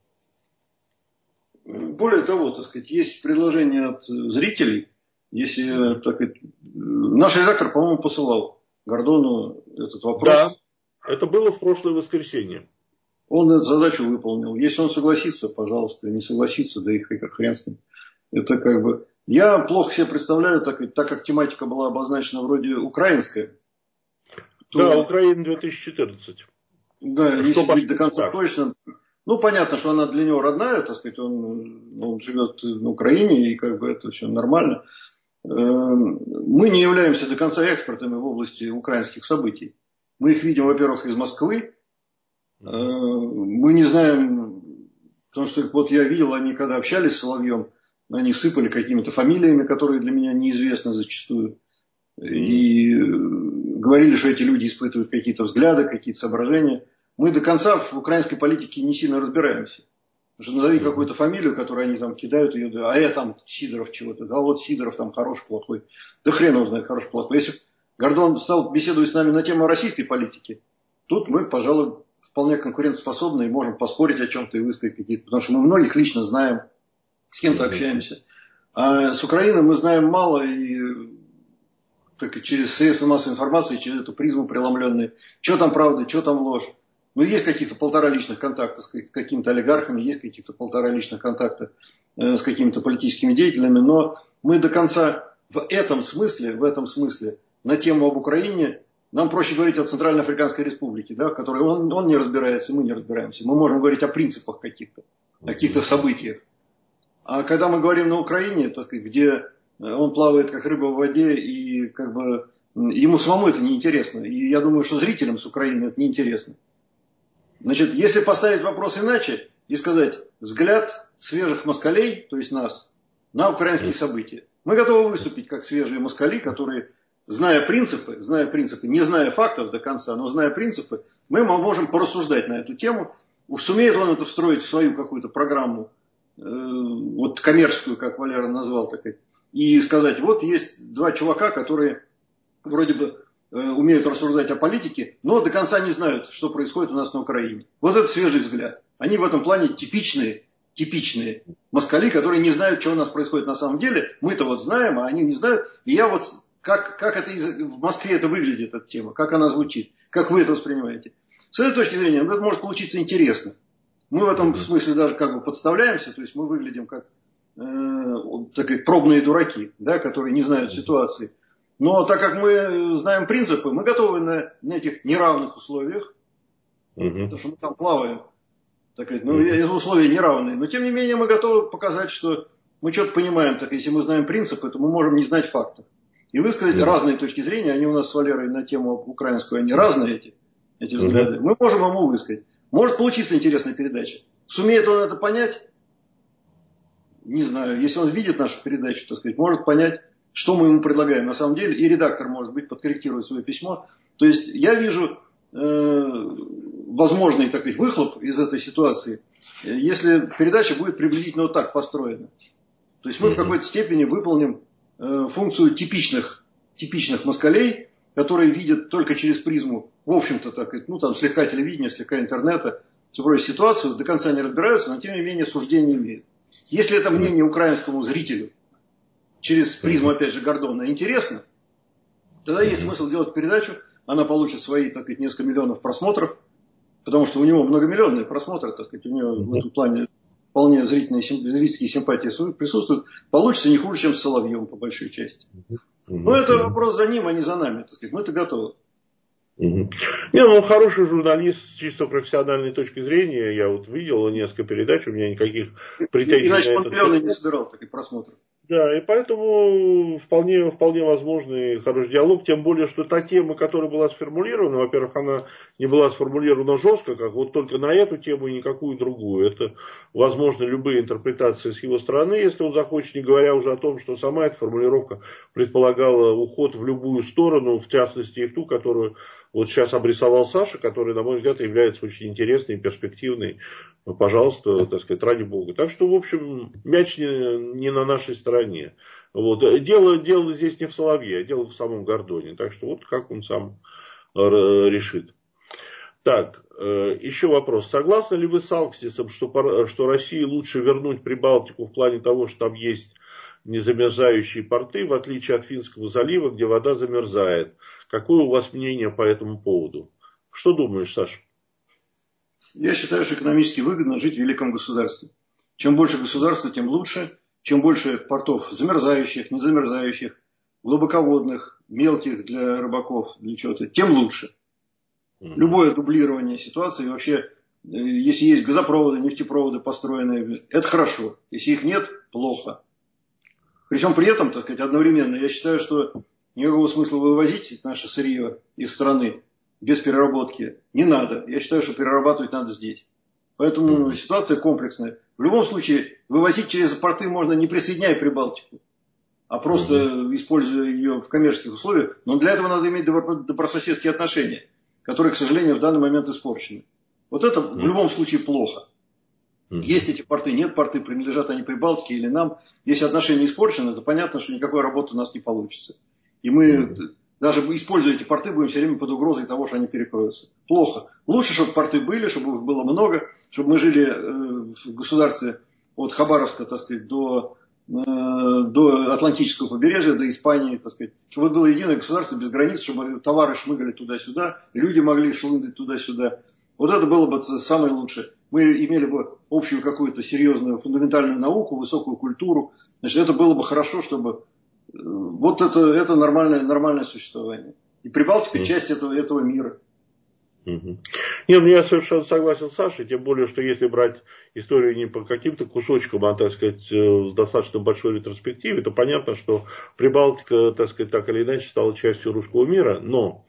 Более того, так сказать, есть предложение от зрителей. Если, так сказать, наш редактор, по-моему, посылал Гордону этот вопрос. Да, это было в прошлое воскресенье. Он эту задачу выполнил. Если он согласится, пожалуйста, не согласится, да и хрен с ним. Это как бы... Я плохо себе представляю, так как тематика была обозначена вроде украинская. Да, Украина 2014. Да, если быть до конца так? точным. Ну, понятно, что она для него родная, так сказать, он живет на Украине, и как бы это все нормально. Мы не являемся до конца экспертами в области украинских событий. Мы их видим, во-первых, из Москвы. Мы не знаем, потому что вот я видел, они когда общались с Соловьем, они сыпали какими-то фамилиями, которые для меня неизвестны зачастую. И говорили, что эти люди испытывают какие-то взгляды, какие-то соображения. Мы до конца в украинской политике не сильно разбираемся. Потому что назови какую-то фамилию, которую они там кидают, ее, а я там Сидоров чего-то, да вот Сидоров там хороший, плохой. Да хрен его знает, хороший, плохой. Если Гордон стал беседовать с нами на тему российской политики, тут мы, пожалуй, вполне конкурентоспособны и можем поспорить о чем-то и высказать какие-то. Потому что мы многих лично знаем, с кем-то общаемся. А с Украиной мы знаем мало, и так и через средства массовой информации, через эту призму преломленную. Что там правда, что там ложь. Ну, есть каких-то 1,5 личных контакта с какими-то олигархами, есть каких-то 1,5 личных контакта с какими-то политическими деятелями, но мы до конца в этом смысле на тему об Украине, нам проще говорить о Центральноафриканской Республике, да, в которой он не разбирается, мы не разбираемся. Мы можем говорить о принципах каких-то, о каких-то событиях. А когда мы говорим на Украине, так сказать, где он плавает как рыба в воде, и как бы ему самому это неинтересно. И я думаю, что зрителям с Украины это неинтересно. Значит, если поставить вопрос иначе и сказать взгляд свежих москалей, то есть нас, на украинские события, мы готовы выступить как свежие москали, которые, зная принципы, не зная фактов до конца, но зная принципы, мы можем порассуждать на эту тему. Уж сумеет он это встроить в свою какую-то программу, вот коммерческую, как Валера назвал, такой, и сказать, вот есть два чувака, которые вроде бы умеют рассуждать о политике, но до конца не знают, что происходит у нас на Украине. Вот это свежий взгляд. Они в этом плане типичные москали, которые не знают, что у нас происходит на самом деле. Мы-то вот знаем, а они не знают. И я вот, как это в Москве это выглядит, эта тема, как она звучит, как вы это воспринимаете. С этой точки зрения, это может получиться интересно. Мы в этом смысле даже как бы подставляемся, то есть мы выглядим как пробные дураки, да, которые не знают ситуации. Но так как мы знаем принципы, мы готовы на этих неравных условиях, потому что мы там плаваем, условия неравные, но тем не менее мы готовы показать, что мы что-то понимаем, так если мы знаем принципы, то мы можем не знать фактов. И высказать разные точки зрения, они у нас с Валерой на тему украинскую, они разные эти взгляды, мы можем ему высказать. Может получиться интересная передача. Сумеет он это понять? Не знаю. Если он видит нашу передачу, так сказать, может понять, что мы ему предлагаем на самом деле. И редактор, может быть, подкорректирует свое письмо. То есть я вижу возможный такой выхлоп из этой ситуации, если передача будет приблизительно вот так построена. То есть мы в какой-то степени выполним функцию типичных москалей, которые видят только через призму, в общем-то, там слегка телевидения, слегка интернета, все прочее, ситуацию, до конца не разбираются, но тем не менее суждения имеют. Если это мнение украинскому зрителю через призму, опять же, Гордона интересно, тогда есть смысл делать передачу, она получит свои, несколько миллионов просмотров, потому что у него многомиллионные просмотры, у него в этом плане вполне зрительские симпатии присутствуют, получится не хуже, чем с Соловьевым, по большой части. Но это вопрос за ним, а не за нами. Мы-то готовы. Он хороший журналист с чисто профессиональной точки зрения. Я вот видел несколько передач, у меня никаких претензий иначе на он миллионы не собирал таких просмотров. Да, и поэтому вполне возможный хороший диалог, тем более, что та тема, которая была сформулирована, во-первых, она не была сформулирована жестко, как вот только на эту тему и никакую другую. Это возможны любые интерпретации с его стороны, если он захочет, не говоря уже о том, что сама эта формулировка предполагала уход в любую сторону, в частности и в ту, которую вот сейчас обрисовал Саша, которая, на мой взгляд, является очень интересной и перспективной. Пожалуйста, ради бога. Так что, в общем, мяч не на нашей стороне. Вот. Дело здесь не в Соловье, а дело в самом Гордоне. Так что вот как он сам решит. Так, еще вопрос. Согласны ли вы с Алксисом, что России лучше вернуть Прибалтику в плане того, что там есть незамерзающие порты, в отличие от Финского залива, где вода замерзает? Какое у вас мнение по этому поводу? Что думаешь, Саша? Я считаю, что экономически выгодно жить в великом государстве. Чем больше государства, тем лучше. Чем больше портов замерзающих, незамерзающих, глубоководных, мелких для рыбаков, для чего-то, тем лучше. Любое дублирование ситуации, вообще, если есть газопроводы, нефтепроводы построенные, это хорошо. Если их нет, плохо. Причем при этом, одновременно, я считаю, что никакого смысла вывозить наше сырье из страны без переработки не надо. Я считаю, что перерабатывать надо здесь. Поэтому ситуация комплексная. В любом случае, вывозить через порты можно не присоединяя Прибалтику, а просто используя ее в коммерческих условиях. Но для этого надо иметь добрососедские отношения, которые, к сожалению, в данный момент испорчены. Вот это в любом случае плохо. Есть эти порты, нет порты, принадлежат они Прибалтике или нам. Если отношения испорчены, то понятно, что никакой работы у нас не получится. И мы, даже используя эти порты, будем все время под угрозой того, что они перекроются. Плохо. Лучше, чтобы порты были, чтобы их было много, чтобы мы жили в государстве от Хабаровска, до Атлантического побережья, до Испании, чтобы было единое государство без границ, чтобы товары шмыгали туда-сюда, люди могли шмыгать туда-сюда. Вот это было бы самое лучшее. Мы имели бы общую какую-то серьезную фундаментальную науку, высокую культуру. Значит, это было бы хорошо, чтобы вот это нормальное существование. И Прибалтика часть этого мира. Нет, ну я совершенно согласен с Сашей, тем более, что если брать историю не по каким-то кусочкам, а, так сказать, с достаточно большой ретроспективой, то понятно, что Прибалтика, так сказать, так или иначе стала частью русского мира, но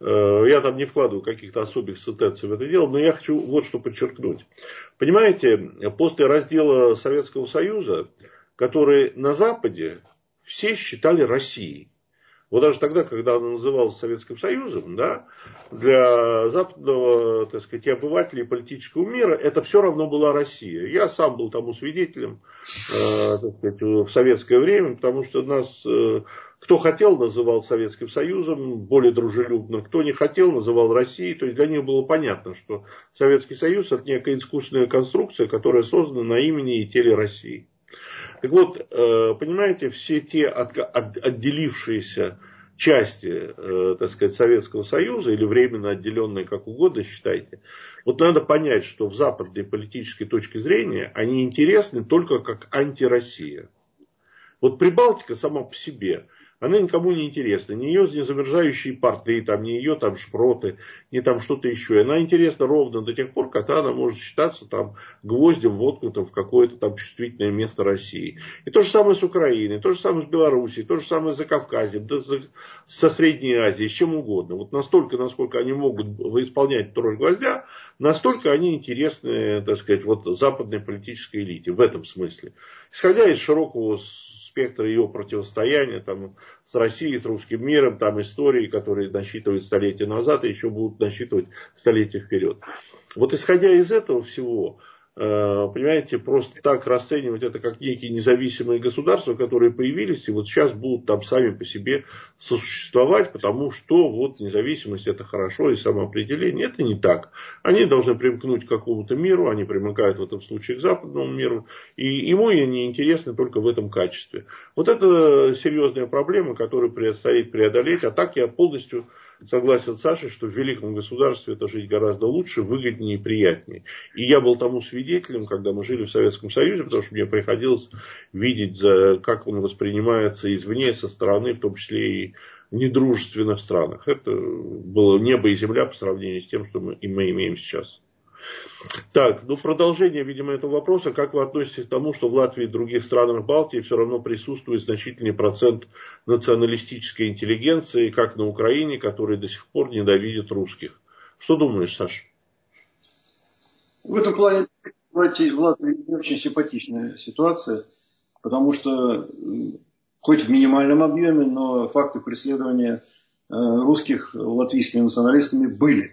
я там не вкладываю каких-то особых сентенций в это дело, но я хочу вот что подчеркнуть. Понимаете, после раздела Советского Союза, который на Западе все считали Россией. Вот даже тогда, когда она называлась Советским Союзом, да, для западного, так сказать, и обывателей политического мира это все равно была Россия. Я сам был тому свидетелем, так сказать, в советское время, потому что нас, кто хотел, называл Советским Союзом, более дружелюбно, кто не хотел, называл Россией. То есть для них было понятно, что Советский Союз это некая искусственная конструкция, которая создана на имени и теле России. Так вот, понимаете, все те отделившиеся части, так сказать, Советского Союза, или временно отделенные, как угодно считайте, вот надо понять, что в западной политической точке зрения они интересны только как антироссия. Вот Прибалтика сама по себе, она никому не интересна. Ни ее незамерзающие порты, там, ни ее там шпроты, ни там что-то еще. Она интересна ровно до тех пор, когда она может считаться там гвоздем, воткнутым в какое-то там чувствительное место России. И то же самое с Украиной, то же самое с Белоруссией, то же самое с Закавказьем, да со Средней Азией, с чем угодно. Вот настолько, насколько они могут исполнять роль гвоздя, настолько они интересны, так сказать, вот западной политической элите в этом смысле. Исходя из широкого спектра его противостояния там, с Россией, с русским миром, там истории, которые насчитывают столетия назад и еще будут насчитывать столетия вперед. Вот исходя из этого всего, понимаете, просто так расценивать это как некие независимые государства, которые появились и вот сейчас будут там сами по себе сосуществовать, потому что вот независимость это хорошо и самоопределение, это не так. Они должны примкнуть к какому-то миру, они примыкают в этом случае к западному миру, и ему они интересны только в этом качестве. Вот это серьезная проблема, которую предстоит преодолеть, а так я полностью согласен с Сашей, что в великом государстве это жить гораздо лучше, выгоднее и приятнее. И я был тому свидетелем, когда мы жили в Советском Союзе, потому что мне приходилось видеть, как он воспринимается извне, со стороны, в том числе и в недружественных странах. Это было небо и земля по сравнению с тем, что мы имеем сейчас. Так, ну продолжение, видимо, этого вопроса. Как вы относитесь к тому, что в Латвии и других странах Балтии все равно присутствует значительный процент националистической интеллигенции, как на Украине, которые до сих пор ненавидят русских? Что думаешь, Саша? В этом плане в Латвии не очень симпатичная ситуация, потому что хоть в минимальном объеме, но факты преследования русских латвийскими националистами были.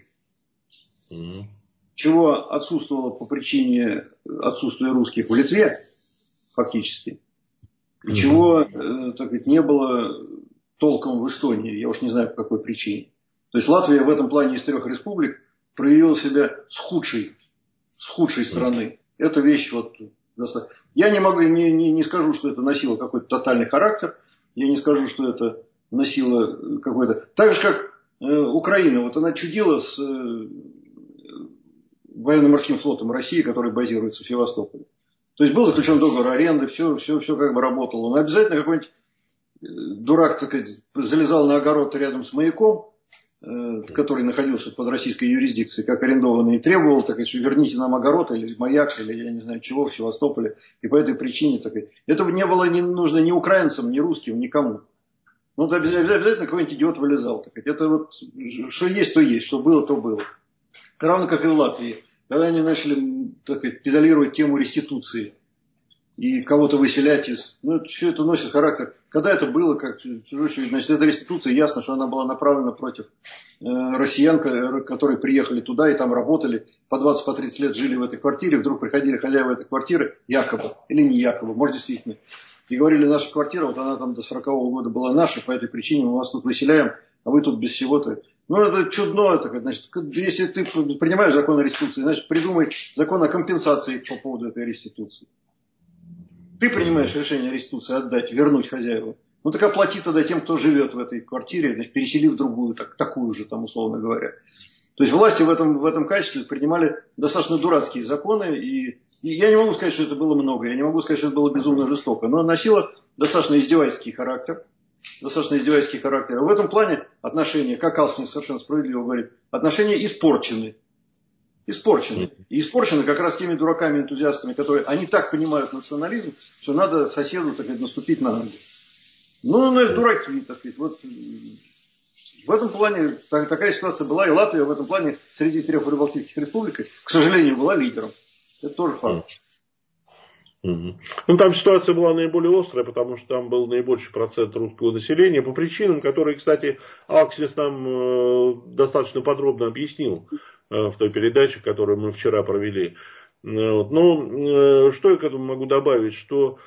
Чего отсутствовало по причине отсутствия русских в Литве, фактически, и чего, так сказать, не было толком в Эстонии, я уж не знаю по какой причине. То есть Латвия в этом плане из 3 республик проявила себя с худшей стороны. Это вещь вот достаточно. Я не скажу, что это носило какой-то тотальный характер, я не скажу, что это носило какой-то... Так же, как Украина, вот она чудила с военно-морским флотом России, который базируется в Севастополе. То есть был заключен договор аренды, все как бы работало. Но обязательно какой-нибудь дурак, так сказать, залезал на огород рядом с маяком, который находился под российской юрисдикцией, как арендованный, и требовал, так сказать, что верните нам огород или маяк, или я не знаю чего в Севастополе. И по этой причине, так сказать, это не было не нужно ни украинцам, ни русским, никому. Ну, обязательно какой-нибудь идиот вылезал. Так сказать. Это вот, что есть, то есть, что было, то было. Равно как и в Латвии. Когда они начали, так сказать, педалировать тему реституции и кого-то выселять из... Ну, все это носит характер. Когда это было, как... Значит, эта реституция, ясно, что она была направлена против россиян, которые приехали туда и там работали, по 20-30 лет жили в этой квартире, вдруг приходили хозяева этой квартиры, якобы, или не якобы, может, действительно, и говорили, наша квартира, вот она там до 40-го года была наша, по этой причине мы вас тут выселяем, а вы тут без всего-то... Ну, это чудно. Это, значит, если ты принимаешь закон о реституции, значит, придумай закон о компенсации по поводу этой реституции. Ты принимаешь решение реституции отдать, вернуть хозяевам. Ну, так оплати тогда тем, кто живет в этой квартире, значит, пересели в другую, такую же, там, условно говоря. То есть власти в этом качестве принимали достаточно дурацкие законы. И я не могу сказать, что это было много, я не могу сказать, что это было безумно жестоко, но носило достаточно издевательский характер. И в этом плане отношения, как Калстин совершенно справедливо говорит, отношения испорчены. И испорчены как раз теми дураками-энтузиастами, которые, они так понимают национализм, что надо соседу, так сказать, наступить на ноги. Ну, дураки, так сказать. Вот в этом плане такая ситуация была, и Латвия в этом плане среди 3 прибалтийских республик, к сожалению, была лидером. Это тоже факт. Ну, там ситуация была наиболее острая, потому что там был наибольший процент русского населения, по причинам, которые, кстати, Алксис нам достаточно подробно объяснил в той передаче, которую мы вчера провели. Но что я к этому могу добавить, что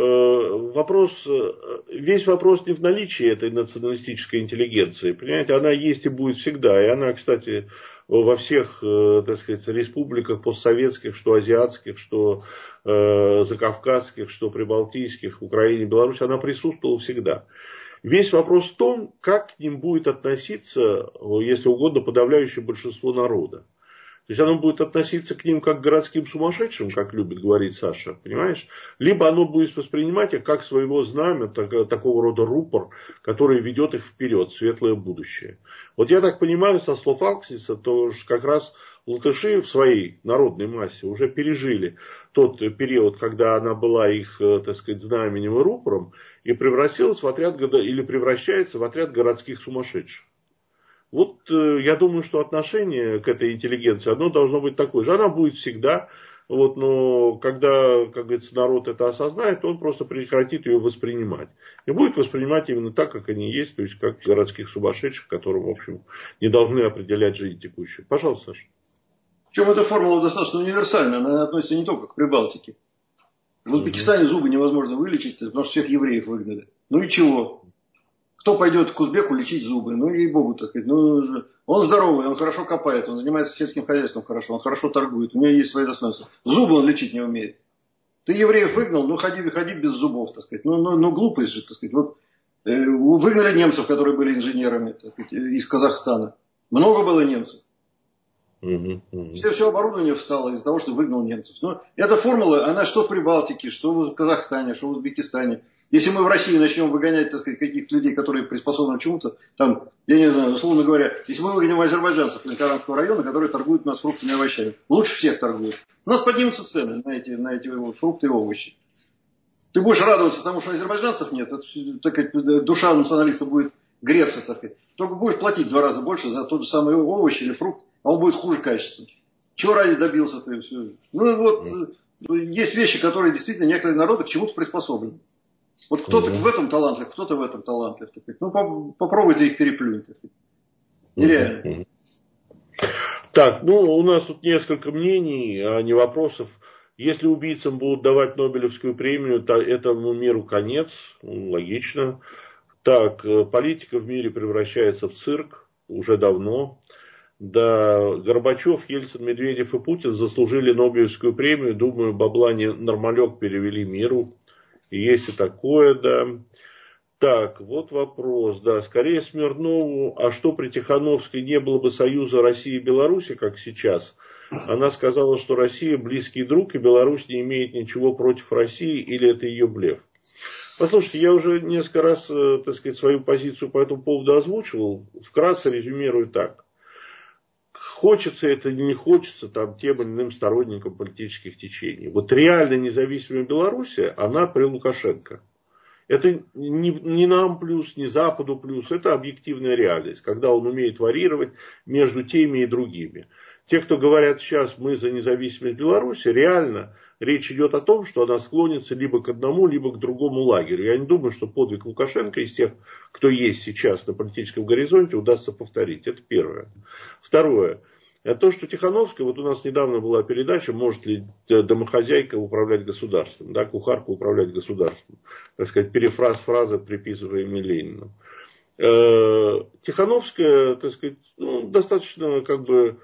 весь вопрос не в наличии этой националистической интеллигенции. Понимаете, она есть и будет всегда. И она, кстати, во всех, так сказать, республиках постсоветских, что азиатских, что закавказских, что прибалтийских, Украине, Беларуси, она присутствовала всегда. Весь вопрос в том, как к ним будет относиться, если угодно, подавляющее большинство народа. То есть оно будет относиться к ним как к городским сумасшедшим, как любит говорить Саша, понимаешь? Либо оно будет воспринимать их как своего знамя, такого рода рупор, который ведет их вперед, в светлое будущее. Вот я так понимаю, со слов Алксиса, то как раз латыши в своей народной массе уже пережили тот период, когда она была их, так сказать, знаменем и рупором, и превратилась в отряд, или превращается в отряд городских сумасшедших. Вот я думаю, что отношение к этой интеллигенции, оно должно быть такое же. Она будет всегда, вот, но когда, как говорится, народ это осознает, он просто прекратит ее воспринимать. И будет воспринимать именно так, как они есть, то есть как городских сумасшедших, которым, в общем, не должны определять жизнь текущую. Пожалуйста, Саша. Причем эта формула достаточно универсальная, она относится не только к Прибалтике. В Узбекистане зубы невозможно вылечить, потому что всех евреев выгнали. Ну и чего? Кто пойдет к узбеку лечить зубы? Ну, ей-богу, так сказать. Ну, он здоровый, он хорошо копает, он занимается сельским хозяйством хорошо, он хорошо торгует, у него есть свои достоинства. Зубы он лечить не умеет. Ты евреев выгнал, ну, ходи без зубов, так сказать. Ну, глупость же, так сказать. Вот, выгнали немцев, которые были инженерами, так сказать, из Казахстана. Много было немцев. Все оборудование встало из-за того, что выгнал немцев. Но эта формула, она что в Прибалтике, что в Казахстане, что в Узбекистане. Если мы в России начнем выгонять, так сказать, каких-то людей, которые приспособлены к чему-то, там, я не знаю, условно говоря, если мы выгоним азербайджанцев из Каранского района, которые торгуют у нас фруктами и овощами, лучше всех торгуют, у нас поднимутся цены на эти фрукты и овощи. Ты будешь радоваться тому, что азербайджанцев нет, это, так сказать, душа националиста будет греться, так сказать. Только будешь платить в 2 раза больше за тот же самый овощ или фрукт, а он будет хуже качества. Чего ради добился ты? Все. Ну вот, есть вещи, которые действительно некоторые народы к чему-то приспособлены. Вот кто-то в этом талантлив, кто-то в этом талантлив. Ну попробуй ты их переплюнуть. Нереально. Так, ну у нас тут несколько мнений, а не вопросов. Если убийцам будут давать Нобелевскую премию, то этому миру конец. Логично. Так, политика в мире превращается в цирк уже давно. Да, Горбачев, Ельцин, Медведев и Путин заслужили Нобелевскую премию. Думаю, бабла не нормалек перевели миру. И есть и такое, да. Так, вот вопрос, да. Скорее Смирнову, а что при Тихановской не было бы союза России и Беларуси, как сейчас? Она сказала, что Россия близкий друг, и Беларусь не имеет ничего против России, или это ее блеф? Послушайте, я уже несколько раз, так сказать, свою позицию по этому поводу озвучивал. Вкратце резюмирую так. Хочется это или не хочется там тем или иным сторонникам политических течений. Вот реально независимая Белоруссия, она при Лукашенко. Это не нам плюс, не Западу плюс, это объективная реальность, когда он умеет варьировать между теми и другими. Те, кто говорят сейчас, мы за независимость Беларуси, реально речь идет о том, что она склонится либо к одному, либо к другому лагерю. Я не думаю, что подвиг Лукашенко из тех, кто есть сейчас на политическом горизонте, удастся повторить. Это первое. Второе. Это то, что Тихановская, вот у нас недавно была передача, может ли домохозяйка управлять государством, да, кухарка управлять государством. Так сказать, перефраз фразы, приписываемой Ленину. Тихановская, так сказать, ну, достаточно как бы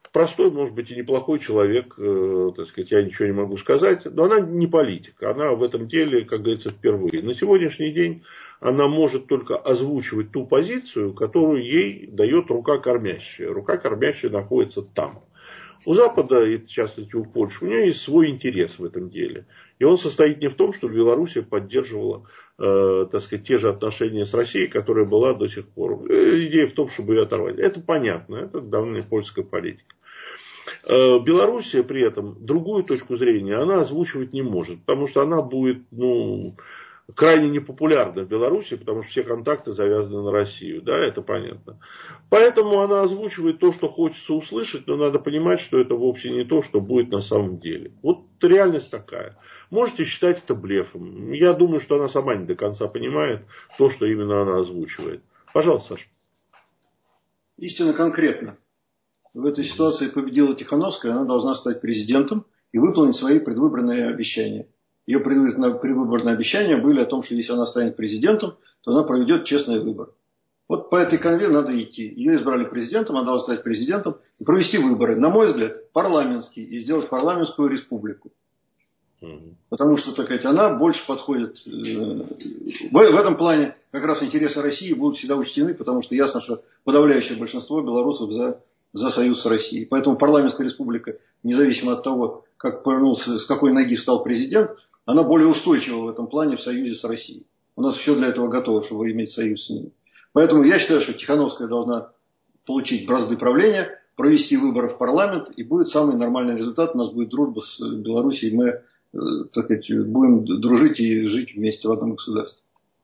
простой, может быть, и неплохой человек, так сказать, я ничего не могу сказать, но она не политик, она в этом деле, как говорится, впервые. На сегодняшний день она может только озвучивать ту позицию, которую ей дает рука кормящая. Рука кормящая находится там. У Запада, и в частности у Польши, у нее есть свой интерес в этом деле. И он состоит не в том, что Белоруссия поддерживала, так сказать, те же отношения с Россией, которая была до сих пор. Идея в том, чтобы ее оторвать. Это понятно, это давняя польская политика. Белоруссия при этом другую точку зрения она озвучивать не может, потому что она будет, крайне непопулярна в Беларуси, потому что все контакты завязаны на Россию, да, это понятно. Поэтому она озвучивает то, что хочется услышать, но надо понимать, что это вовсе не то, что будет на самом деле. Вот реальность такая. Можете считать это блефом. Я думаю, что она сама не до конца понимает то, что именно она озвучивает. Пожалуйста, Саша. Истина конкретна. В этой ситуации победила Тихановская, она должна стать президентом и выполнить свои предвыборные обещания. Ее предвыборные обещания были о том, что если она станет президентом, то она проведет честный выбор. Вот по этой конве надо идти. Ее избрали президентом, она должна стать президентом и провести выборы. На мой взгляд, парламентские, и сделать парламентскую республику. Потому что, так сказать, она больше подходит. В этом плане как раз интересы России будут всегда учтены, потому что ясно, что подавляющее большинство белорусов за союз с Россией. Поэтому парламентская республика, независимо от того, как повернулся, с какой ноги встал президент, она более устойчива в этом плане в союзе с Россией. У нас все для этого готово, чтобы иметь союз с ними. Поэтому я считаю, что Тихановская должна получить бразды правления, провести выборы в парламент, и будет самый нормальный результат. У нас будет дружба с Белоруссией, мы, так сказать, будем дружить и жить вместе в одном государстве.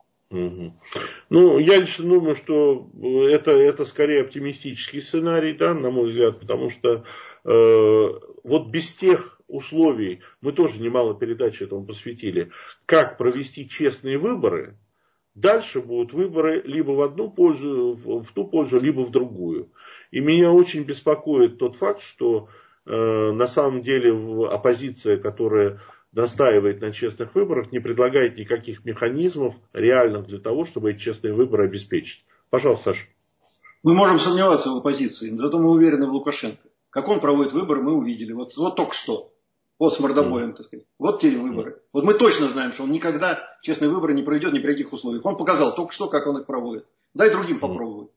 Ну, я лично думаю, что это скорее оптимистический сценарий, да, на мой взгляд, потому что вот без тех условий, мы тоже немало передач этому посвятили, как провести честные выборы, дальше будут выборы либо в одну пользу, в ту пользу, либо в другую. И меня очень беспокоит тот факт, что на самом деле оппозиция, которая настаивает на честных выборах, не предлагает никаких механизмов реальных для того, чтобы эти честные выборы обеспечить. Пожалуйста, Саша. Мы можем сомневаться в оппозиции, но зато мы уверены в Лукашенко. Как он проводит выборы, мы увидели. Вот только что. Вот с мордобоем, так сказать. Вот те выборы. Вот мы точно знаем, что он никогда честные выборы не проведет ни при каких условиях. Он показал только что, как он их проводит. Дай другим попробовать.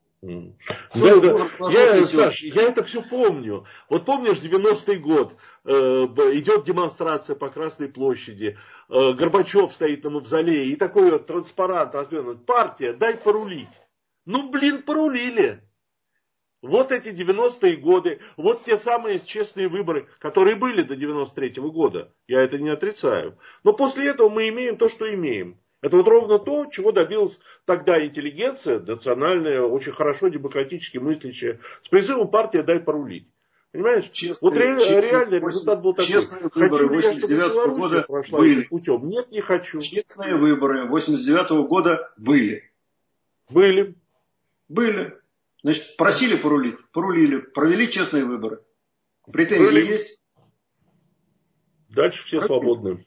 Саш, я это все помню. Вот помнишь, 90-й год, идет демонстрация по Красной площади, Горбачев стоит на мавзолее, и такой вот транспарант развернут. Партия, дай порулить. Ну, блин, порулили. Вот эти 90-е годы, вот те самые честные выборы, которые были до 93-го года. Я это не отрицаю. Но после этого мы имеем то, что имеем. Это вот ровно то, чего добилась тогда интеллигенция, национальная, очень хорошо демократически мыслящая, с призывом партия дай порулить. Понимаешь? Вот реальный результат был такой. Хочу ли я, чтобы Белоруссия прошла этим путем? Нет, не хочу. Честные выборы 89-го года были. Были. Значит, просили порулить, порулили, провели честные выборы. Претензии есть? Дальше все свободны.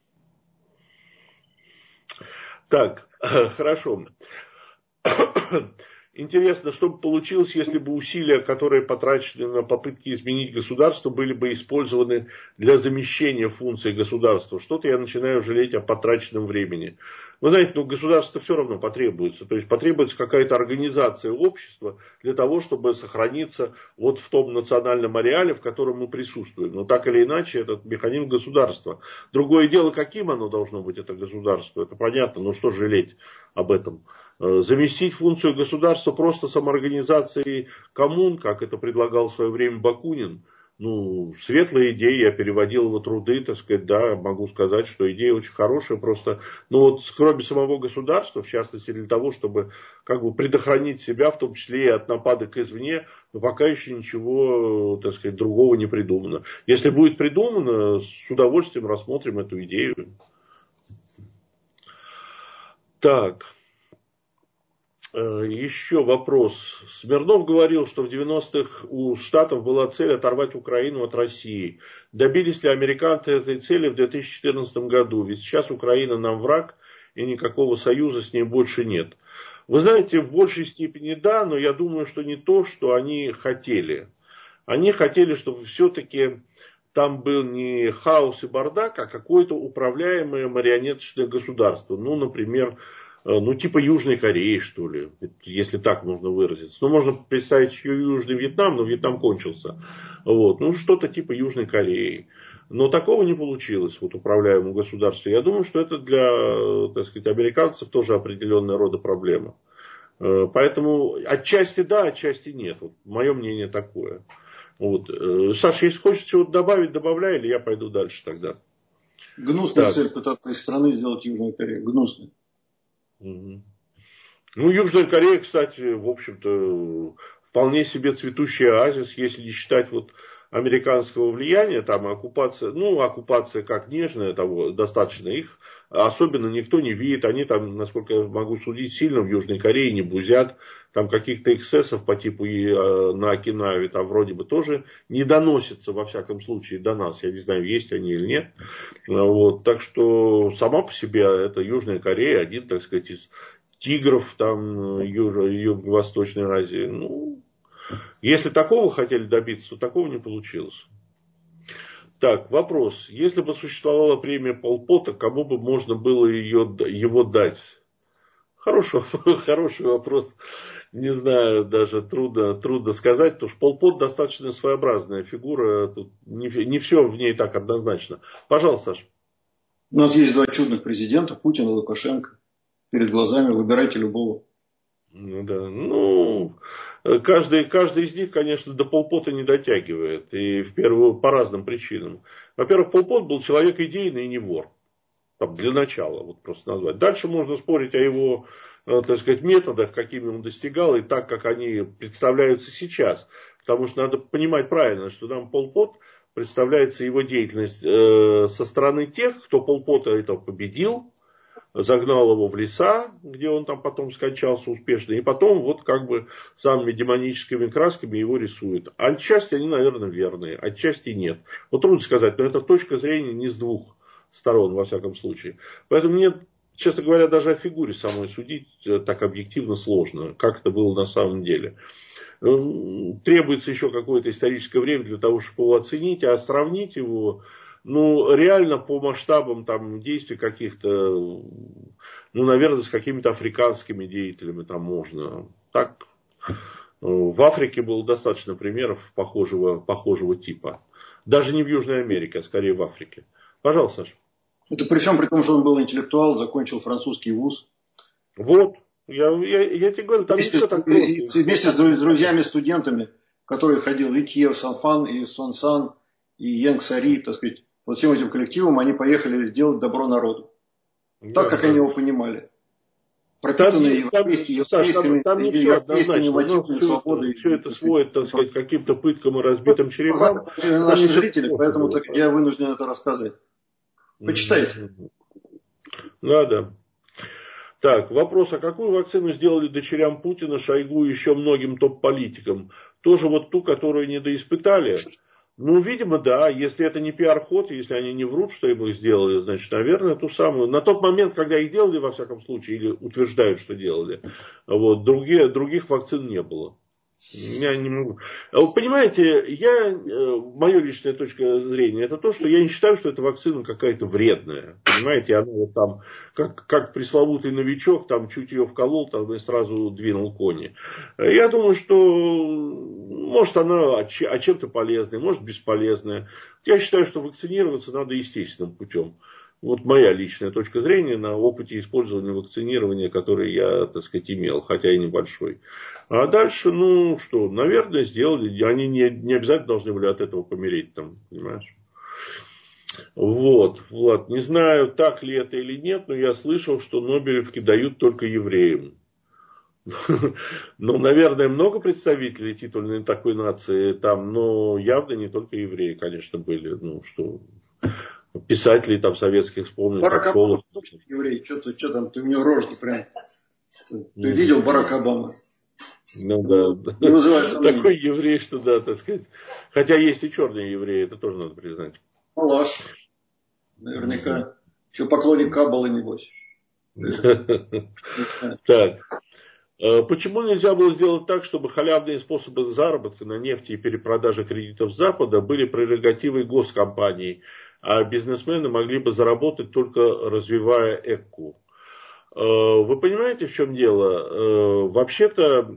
Так, хорошо. Интересно, что бы получилось, если бы усилия, которые потрачены на попытки изменить государство, были бы использованы для замещения функций государства. Что-то я начинаю жалеть о потраченном времени. Вы знаете, государство все равно потребуется. То есть потребуется какая-то организация общества для того, чтобы сохраниться вот в том национальном ареале, в котором мы присутствуем. Но так или иначе, этот механизм государства. Другое дело, каким оно должно быть, это государство. Это понятно, но что жалеть об этом? Заместить функцию государства просто самоорганизацией коммун, как это предлагал в свое время Бакунин. Светлая идея, я переводил его труды, так сказать, да, могу сказать, что идея очень хорошая, просто, кроме самого государства, в частности, для того, чтобы, предохранить себя, в том числе и от нападок извне, но пока еще ничего, так сказать, другого не придумано. Если будет придумано, с удовольствием рассмотрим эту идею. Так. Еще вопрос. Смирнов говорил, что в 90-х у Штатов была цель оторвать Украину от России. Добились ли американцы этой цели в 2014 году? Ведь сейчас Украина нам враг, и никакого союза с ней больше нет. Вы знаете, в большей степени да, но я думаю, что не то, что они хотели. Они хотели, чтобы все-таки там был не хаос и бардак, а какое-то управляемое марионеточное государство. Ну, например, ну, типа Южной Кореи, что ли, если так можно выразиться. Ну, можно представить еще Южный Вьетнам, но Вьетнам кончился. Вот. Ну, что-то типа Южной Кореи. Но такого не получилось, вот, управляемого государства. Я думаю, что это для, так сказать, американцев тоже определенного рода проблема. Поэтому отчасти да, отчасти нет. Вот, мое мнение такое. Вот. Саша, если хочешь чего-то добавить, добавляй, или я пойду дальше тогда. Гнусная цель пытаться из страны сделать Южную Корею. Гнусная. Угу. Ну, Южная Корея, кстати, в общем-то, вполне себе цветущий оазис, если не считать вот американского влияния, там оккупация, ну, оккупация как нежная, того достаточно, их особенно никто не видит, они там, насколько я могу судить, сильно в Южной Корее не бузят, там каких-то эксцессов по типу на Окинаве там вроде бы тоже не доносится, во всяком случае, до нас, я не знаю, есть они или нет, вот, так что сама по себе это Южная Корея, один, так сказать, из тигров там Юго-Восточной Азии. Ну, если такого хотели добиться, то такого не получилось. Так, вопрос. Если бы существовала премия Пол Пота, кому бы можно было его дать? Хороший вопрос. Не знаю, даже трудно сказать, потому что Пол Пот достаточно своеобразная фигура. Тут не все в ней так однозначно. Пожалуйста, Саша. У нас есть два чудных президента, Путин и Лукашенко. Перед глазами выбирайте любого. Ну да, ну, каждый из них, конечно, до Пол Пота не дотягивает. И в первую по разным причинам. Во-первых, Пол Пот был человек идейный и не вор. Там, для начала, вот просто назвать. Дальше можно спорить о его, так сказать, методах, какими он достигал, и так, как они представляются сейчас. Потому что надо понимать правильно, что нам Пол Пот представляется его деятельность со стороны тех, кто Пол Пота это победил, загнал его в леса, где он там потом скончался успешно, и потом вот как бы самыми демоническими красками его рисуют. Отчасти они, наверное, верные, отчасти нет. Вот трудно сказать, но это точка зрения не с двух сторон, во всяком случае. Поэтому мне, честно говоря, даже о фигуре самой судить так объективно сложно, как это было на самом деле. Требуется еще какое-то историческое время для того, чтобы его оценить, а сравнить его, ну, реально по масштабам там, действий каких-то, ну, наверное, с какими-то африканскими деятелями там можно. Так, в Африке было достаточно примеров похожего типа. Даже не в Южной Америке, а скорее в Африке. Пожалуйста, Саша. Это при всем при том, что он был интеллектуал, закончил французский вуз. Вот. Я тебе говорю, там не все так просто. Вместе с друзьями-студентами, которые ходил и Киев Санфан, и Сон Сан, и Янг Сари, так сказать, вот всем этим коллективом они поехали делать добро народу. Так, как они его понимали. Пропитанные европейскими мотивами свободы. Все это сводит, так сказать, каким-то пыткам и разбитым черепам. Наши зрители, поэтому я вынужден это рассказать. Почитайте. Да. Так, вопрос, а какую вакцину сделали дочерям Путина, Шойгу и еще многим топ-политикам? Тоже вот ту, которую недоиспытали? Ну, видимо, да. Если это не пиар-ход, если они не врут, что им их сделали, значит, наверное, ту самую. На тот момент, когда их делали, во всяком случае, или утверждают, что делали, вот, других вакцин не было. Я не могу. Вы понимаете, моя личная точка зрения, это то, что я не считаю, что эта вакцина какая-то вредная. Понимаете, она вот там, как пресловутый новичок, там чуть ее вколол, там и сразу двинул кони. Я думаю, что может она чем-то полезная, может бесполезная. Я считаю, что вакцинироваться надо естественным путем. Вот моя личная точка зрения на опыте использования вакцинирования, который я, так сказать, имел, хотя и небольшой. А дальше, ну что, наверное, сделали. Они не обязательно должны были от этого помереть там, понимаешь? Вот, Влад, не знаю, так ли это или нет, но я слышал, что Нобелевки дают только евреям. Ну, наверное, много представителей титульной такой нации там, но явно не только евреи, конечно, были. Ну, что... Писателей там советских вспомнил. Барак Обама еврей, что там, ты у него рожки прям. Ты видел Барака Обама? Ну да. Такой еврей, что да, так сказать. Хотя есть и черные евреи, это тоже надо признать. Малаш. Наверняка. Еще поклонник Каббалы, небось. Так. Почему нельзя было сделать так, чтобы халявные способы заработка на нефти и перепродаже кредитов Запада были прерогативой госкомпаний, а бизнесмены могли бы заработать только развивая ЭККУ? Вы понимаете, в чем дело? Вообще-то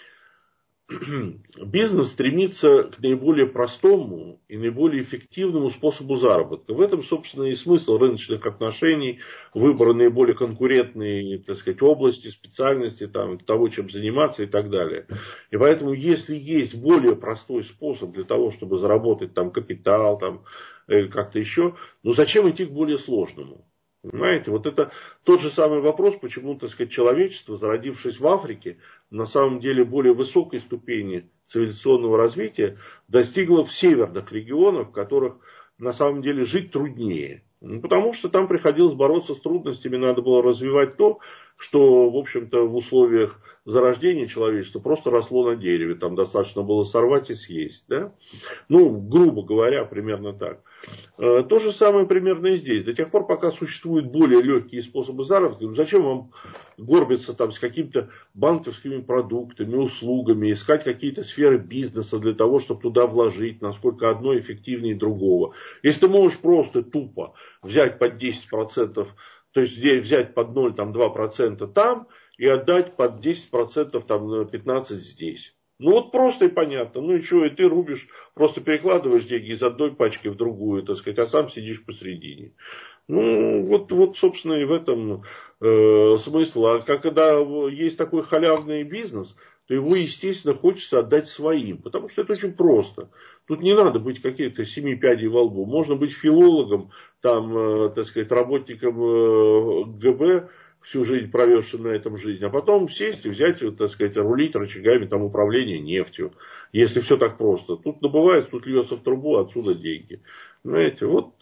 бизнес стремится к наиболее простому и наиболее эффективному способу заработка. В этом, собственно, и смысл рыночных отношений, выбора наиболее конкурентной, так сказать, области, специальности, там, того, чем заниматься и так далее. И поэтому, если есть более простой способ для того, чтобы заработать там, капитал, там, как-то еще, ну зачем идти к более сложному? Понимаете, вот это тот же самый вопрос, почему, так сказать, человечество, зародившись в Африке, на самом деле более высокой ступени цивилизационного развития, достигло в северных регионах, в которых на самом деле жить труднее. Ну, потому что там приходилось бороться с трудностями, надо было развивать то, что, в общем-то, в условиях зарождения человечества просто росло на дереве. Там достаточно было сорвать и съесть. Да? Ну, грубо говоря, примерно так. То же самое примерно и здесь. До тех пор, пока существуют более легкие способы заработка, ну зачем вам горбиться там с какими-то банковскими продуктами, услугами, искать какие-то сферы бизнеса для того, чтобы туда вложить, насколько одно эффективнее другого. Если ты можешь просто тупо взять под 10%, то есть взять под 0, там, 2% там и отдать под 10%, там, 15% здесь. Ну вот просто и понятно. Ну и что, и ты рубишь, просто перекладываешь деньги из одной пачки в другую, так сказать, а сам сидишь посередине. Ну вот собственно, и в этом смысл. А когда есть такой халявный бизнес, то его, естественно, хочется отдать своим. Потому что это очень просто. Тут не надо быть каких-то 7 пядей во лбу. Можно быть филологом, там, так сказать, работником ГБ, всю жизнь проведшим на этом жизнь, а потом сесть и взять, так сказать, рулить рычагами там, управления нефтью, если все так просто. Тут добывается, тут льется в трубу, отсюда деньги. Понимаете, вот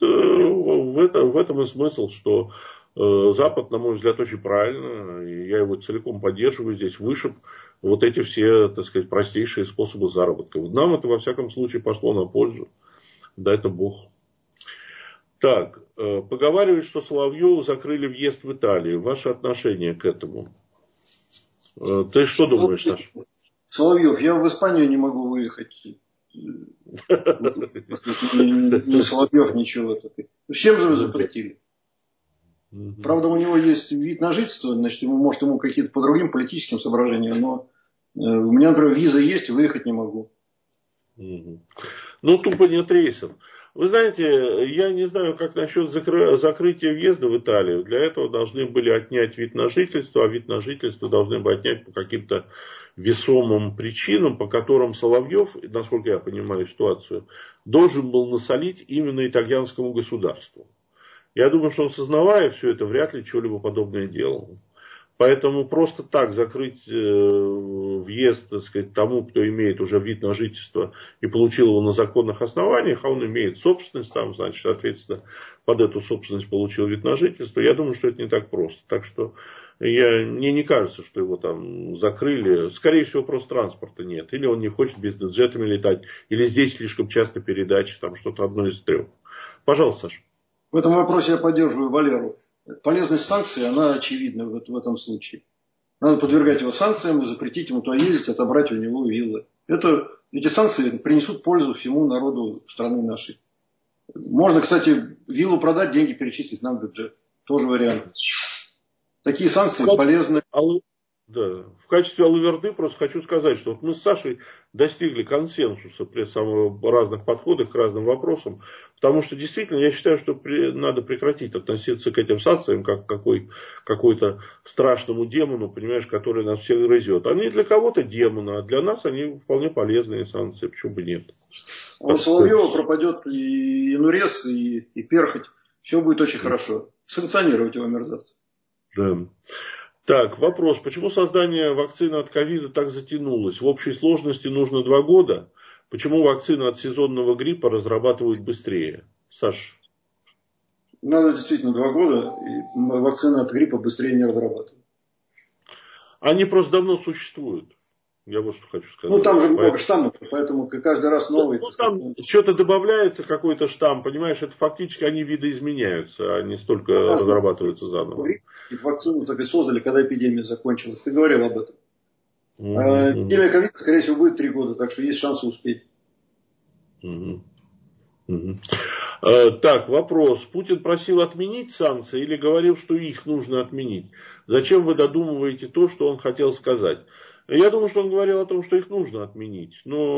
в этом и смысл, что Запад, на мой взгляд, очень правильно, и я его целиком поддерживаю здесь, вышиб вот эти все, так сказать, простейшие способы заработка. Нам это, во всяком случае, пошло на пользу. Да, это Бог. Так, поговаривают, что Соловьеву закрыли въезд в Италию. Ваше отношение к этому? Ты что думаешь, Саша? Соловьев, я в Испанию не могу выехать. Не Соловьев, ничего. Зачем же вы запретили? Правда, у него есть вид на жительство, значит, может, ему какие-то по другим политическим соображениям, но у меня, например, виза есть, выехать не могу. Ну, тупо нет рейсов. Вы знаете, я не знаю, как насчет закрытия въезда в Италию. Для этого должны были отнять вид на жительство, а вид на жительство должны были отнять по каким-то весомым причинам, по которым Соловьев, насколько я понимаю ситуацию, должен был насолить именно итальянскому государству. Я думаю, что он, сознавая все это, вряд ли чего-либо подобное делал. Поэтому просто так закрыть въезд, так сказать, тому, кто имеет уже вид на жительство и получил его на законных основаниях, а он имеет собственность там, значит, соответственно, под эту собственность получил вид на жительство, я думаю, что это не так просто. Так что мне не кажется, что его там закрыли. Скорее всего, просто транспорта нет. Или он не хочет бизнес-джетами летать, или здесь слишком часто передачи, там что-то одно из трех. Пожалуйста, Саша. В этом вопросе я поддерживаю Валеру. Полезность санкций, она очевидна в этом случае. Надо подвергать его санкциям, запретить ему туда ездить, отобрать у него виллы. Эти санкции принесут пользу всему народу страны нашей. Можно, кстати, виллу продать, деньги перечислить нам в бюджет. Тоже вариант. Такие санкции полезны. Да. В качестве алаверды просто хочу сказать, что вот мы с Сашей достигли консенсуса при самых разных подходах к разным вопросам. Потому что действительно я считаю, что надо прекратить относиться к этим санкциям как к какой-то страшному демону, понимаешь, который нас всех грызет. Они для кого-то демоны, а для нас они вполне полезные санкции. Почему бы нет? У Соловьева пропадет и Нурез, и перхоть. Все будет очень хорошо. Санкционировать его мерзавца. Да. Так, вопрос. Почему создание вакцины от ковида так затянулось? В общей сложности нужно 2 года. Почему вакцину от сезонного гриппа разрабатывают быстрее? Саш. Надо действительно 2 года, и вакцины от гриппа быстрее не разрабатывают. Они просто давно существуют. Я вот что хочу сказать. Ну, там же много штаммов, поэтому каждый раз новый. Ну, там что-то добавляется, какой-то штамм, понимаешь, это фактически они видоизменяются, а не столько разрабатываются заново. И вакцину так и создали, когда эпидемия закончилась. Ты говорил об этом. Эпидемия ковида, скорее всего, будет 3 года, так что есть шансы успеть. Так, вопрос. Путин просил отменить санкции или говорил, что их нужно отменить? Зачем вы додумываете то, что он хотел сказать? Я думаю, что он говорил о том, что их нужно отменить.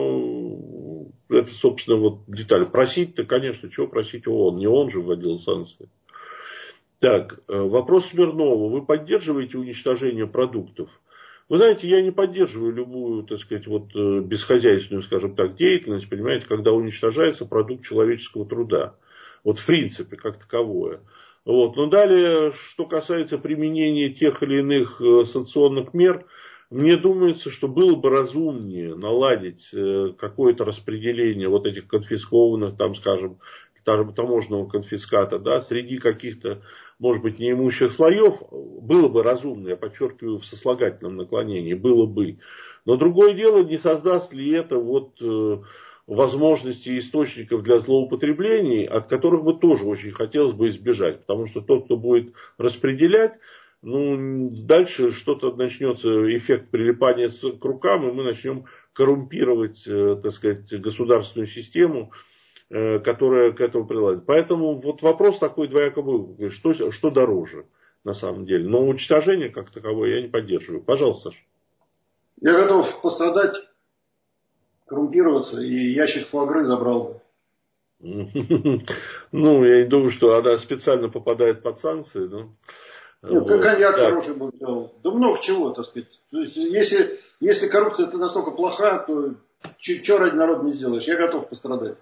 Но это, собственно, вот деталь. Просить-то, конечно, чего просить ООН? Не он же вводил санкции. Так, вопрос Смирнова. Вы поддерживаете уничтожение продуктов? Вы знаете, я не поддерживаю любую, так сказать, вот бесхозяйственную, скажем так, деятельность, понимаете, когда уничтожается продукт человеческого труда. Вот в принципе, как таковое. Вот. Но далее, что касается применения тех или иных санкционных мер, мне думается, что было бы разумнее наладить какое-то распределение вот этих конфискованных, там, скажем, таможенного конфиската, да, среди каких-то, может быть, неимущих слоев, было бы разумно, я подчеркиваю, в сослагательном наклонении, было бы. Но другое дело, не создаст ли это вот возможности источников для злоупотреблений, от которых бы тоже очень хотелось бы избежать. Потому что тот, кто будет распределять, ну, дальше что-то начнется, эффект прилипания к рукам, и мы начнем коррумпировать, так сказать, государственную систему, которая к этому приладит. Поэтому вот вопрос такой двоякобый, что дороже на самом деле. Но уничтожение как таковое я не поддерживаю. Пожалуйста, Саша. Я готов пострадать, коррумпироваться, и ящик фуагры забрал бы. Ну, я не думаю, что она специально попадает под санкции. Но... Нет, вот. Коньяк хороший бы взял. Да много чего, так сказать. То есть, если коррупция это настолько плоха, то что ради народа не сделаешь? Я готов пострадать.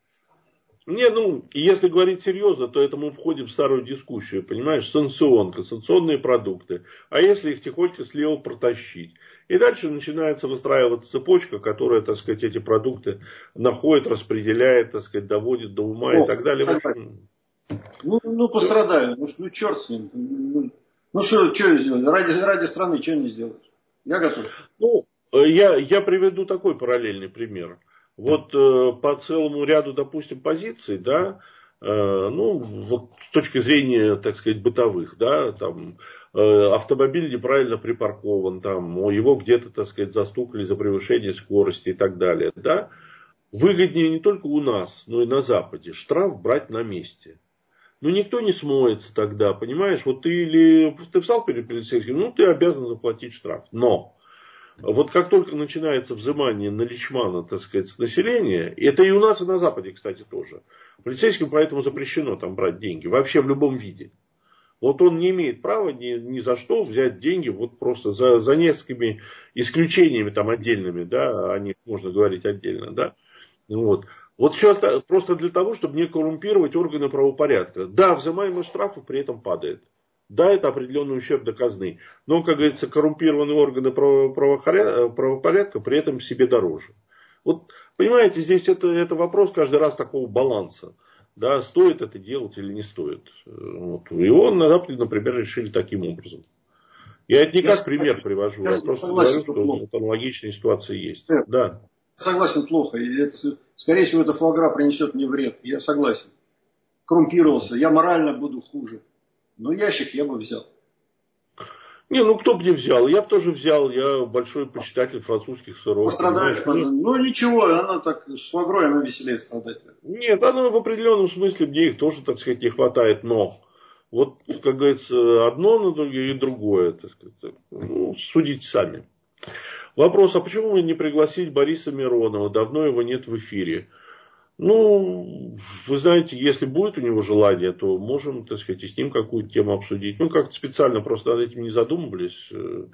Не, ну, если говорить серьезно, то это мы входим в старую дискуссию, понимаешь, санкционные продукты. А если их тихонько слева протащить? И дальше начинается выстраиваться цепочка, которая, так сказать, эти продукты находит, распределяет, так сказать, доводит до ума и так далее. Ну, пострадаю. Ну, черт с ним. Ну, что сделать? Ради страны что не сделаешь? Я готов. Ну, я приведу такой параллельный пример. Вот по целому ряду, допустим, позиций, да, ну, вот с точки зрения, так сказать, бытовых, да, там, автомобиль неправильно припаркован, там, его где-то, так сказать, застукали за превышение скорости и так далее, да, выгоднее не только у нас, но и на Западе штраф брать на месте. Ну, никто не смоется тогда, понимаешь, вот ты встал перед полицейским, ну, ты обязан заплатить штраф, но... Вот как только начинается взимание наличмана, так сказать, с населения, это и у нас, и на Западе, кстати, тоже. Полицейским поэтому запрещено там брать деньги, вообще в любом виде. Вот он не имеет права ни за что взять деньги, вот просто за несколькими исключениями там отдельными, да, о них можно говорить отдельно, да. Вот. Вот все просто для того, чтобы не коррумпировать органы правопорядка. Да, взимаемые штрафы при этом падает. Да, это определенный ущерб для казны. Но, как говорится, коррумпированные органы правопорядка при этом себе дороже. Вот, понимаете, здесь это вопрос каждый раз такого баланса. Да, стоит это делать или не стоит. Вот. И он на Западе, например, решили таким образом. Я это не как пример привожу, я просто говорю, что аналогичные ситуации есть. Да. Согласен, плохо. И это, скорее всего, это фуагра принесет мне вред. Я согласен. Коррумпировался. Я морально буду хуже. Но ящик я бы взял. Не, ну кто бы не взял. Я бы тоже взял. Я большой почитатель французских сыров. Пострадать. Ну ничего, она так с фуагрой она веселее страдать. Нет, оно в определенном смысле мне их тоже, так сказать, не хватает. Но вот, как говорится, одно и другое. Так сказать, ну, судите сами. Вопрос, а почему вы не пригласить Бориса Миронова? Давно его нет в эфире. Ну, вы знаете, если будет у него желание, то можем, так сказать, и с ним какую-то тему обсудить. Ну, как-то специально просто над этим не задумывались.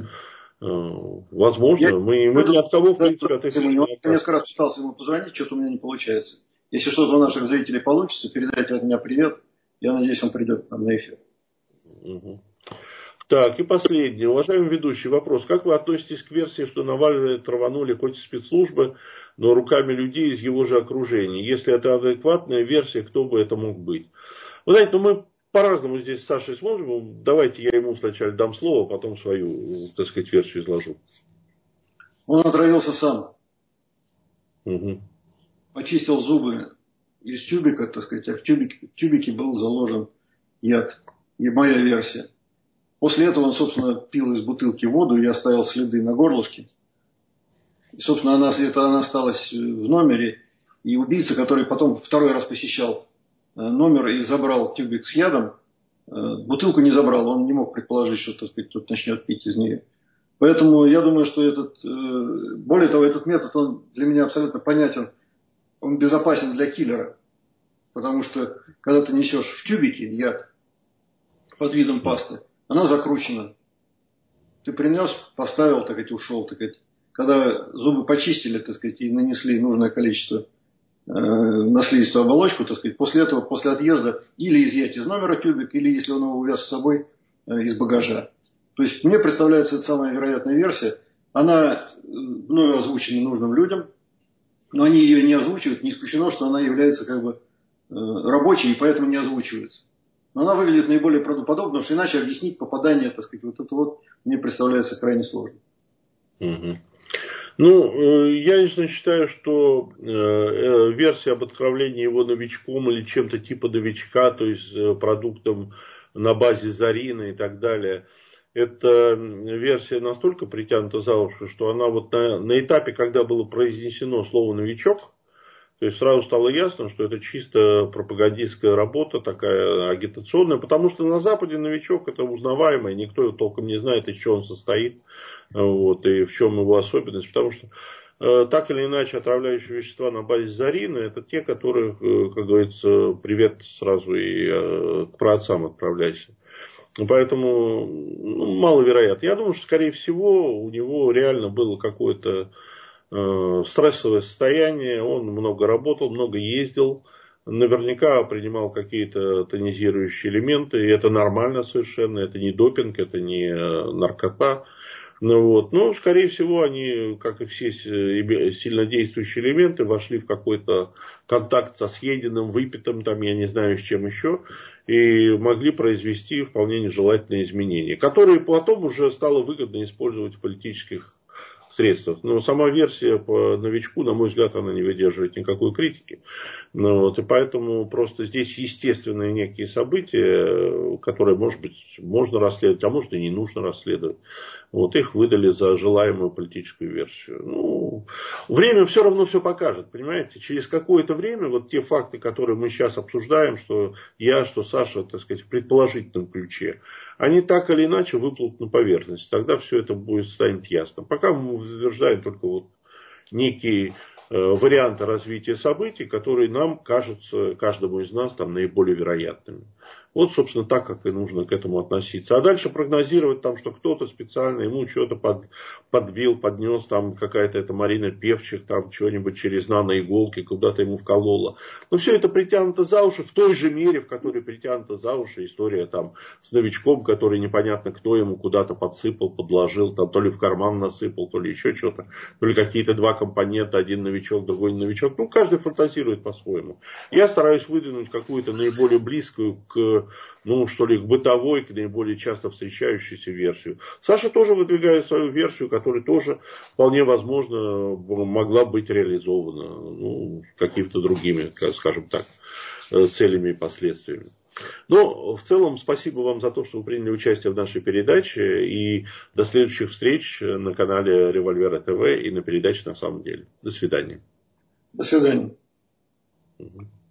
Возможно, мы ни от кого, в принципе, от эфира не отказываемся. Я несколько раз пытался ему позвонить, что-то у меня не получается. Если что-то у наших зрителей получится, передайте от меня привет. Я надеюсь, он придет к нам на эфир. Угу. Так, и последний. Уважаемый ведущий, вопрос. Как вы относитесь к версии, что Навального траванули хоть спецслужбы, но руками людей из его же окружения? Если это адекватная версия, кто бы это мог быть? Вы знаете, ну мы по-разному здесь с Сашей смотрим. Давайте я ему сначала дам слово, потом свою, так сказать, версию изложу. Он отравился сам. Угу. Почистил зубы из тюбика, так сказать, а в тюбике был заложен яд. И моя версия. После этого он, собственно, пил из бутылки воду и оставил следы на горлышке. И, собственно, она осталась в номере. И убийца, который потом второй раз посещал номер и забрал тюбик с ядом, бутылку не забрал. Он не мог предположить, что, так сказать, тот начнет пить из нее. Поэтому я думаю, что более того, этот метод, он для меня абсолютно понятен. Он безопасен для киллера. Потому что, когда ты несешь в тюбике яд под видом пасты, она закручена. Ты принес, поставил, так сказать, ушел. Так сказать. Когда зубы почистили, так сказать, и нанесли нужное количество на слизистую оболочку, так сказать, после этого, после отъезда, или изъять из номера тюбик, или, если он его увез с собой, из багажа. То есть, мне представляется, это самая вероятная версия. Она мною озвучена нужным людям, но они ее не озвучивают. Не исключено, что она является как бы рабочей, и поэтому не озвучивается. Но она выглядит наиболее правдоподобно, потому что иначе объяснить попадание, так сказать, вот это вот мне представляется крайне сложно. Угу. Ну, я лично считаю, что версия об отправлении его новичком или чем-то типа новичка, то есть продуктом на базе Зарина и так далее, эта версия настолько притянута за уши, что она вот на этапе, когда было произнесено слово «новичок», то есть сразу стало ясно, что это чисто пропагандистская работа, такая агитационная, потому что на Западе новичок это узнаваемый, никто его толком не знает, из чего он состоит, вот, и в чем его особенность, потому что так или иначе отравляющие вещества на базе Зарина это те, которые, как говорится, привет сразу и к праотцам отправляйся. Поэтому маловероятно. Я думаю, что скорее всего у него реально было какое-то стрессовое состояние, он много работал, много ездил, наверняка принимал какие-то тонизирующие элементы, и это нормально совершенно, это не допинг, это не наркота. Но, скорее всего, они, как и все сильнодействующие элементы, вошли в какой-то контакт со съеденным, выпитым, там, я не знаю, с чем еще, и могли произвести вполне нежелательные изменения, которые потом уже стало выгодно использовать в политических средствах. Но сама версия по новичку, на мой взгляд, она не выдерживает никакой критики. И поэтому просто здесь естественные некие события, которые, может быть, можно расследовать, а может и не нужно расследовать. Их выдали за желаемую политическую версию. Время все равно все покажет, понимаете. Через какое-то время вот те факты, которые мы сейчас обсуждаем, что я, что Саша, так сказать, в предположительном ключе, они так или иначе выплывут на поверхность. Тогда все это станет ясно. Пока мы утверждаем только некие варианты развития событий, которые нам кажутся, каждому из нас, там, наиболее вероятными. Собственно, так, как и нужно к этому относиться. А дальше прогнозировать, там, что кто-то специально ему что-то подвил, поднес, там, какая-то эта Марина Певчих, там, что-нибудь через наноиголки куда-то ему вколола. Но все это притянуто за уши в той же мере, в которой притянута за уши история там, с новичком, который непонятно кто ему куда-то подсыпал, подложил, там, то ли в карман насыпал, то ли еще что-то, то ли какие-то два компонента, один новичок, другой не новичок. Каждый фантазирует по-своему. Я стараюсь выдвинуть какую-то наиболее близкую к бытовой, к наиболее часто встречающейся версию. Саша тоже выдвигает свою версию, которая тоже вполне возможно могла быть реализована какими-то другими, скажем так, целями и последствиями. Но в целом спасибо вам за то, что вы приняли участие в нашей передаче. И до следующих встреч на канале Револьвера ТВ и на передаче «На самом деле». До свидания. До свидания. Угу.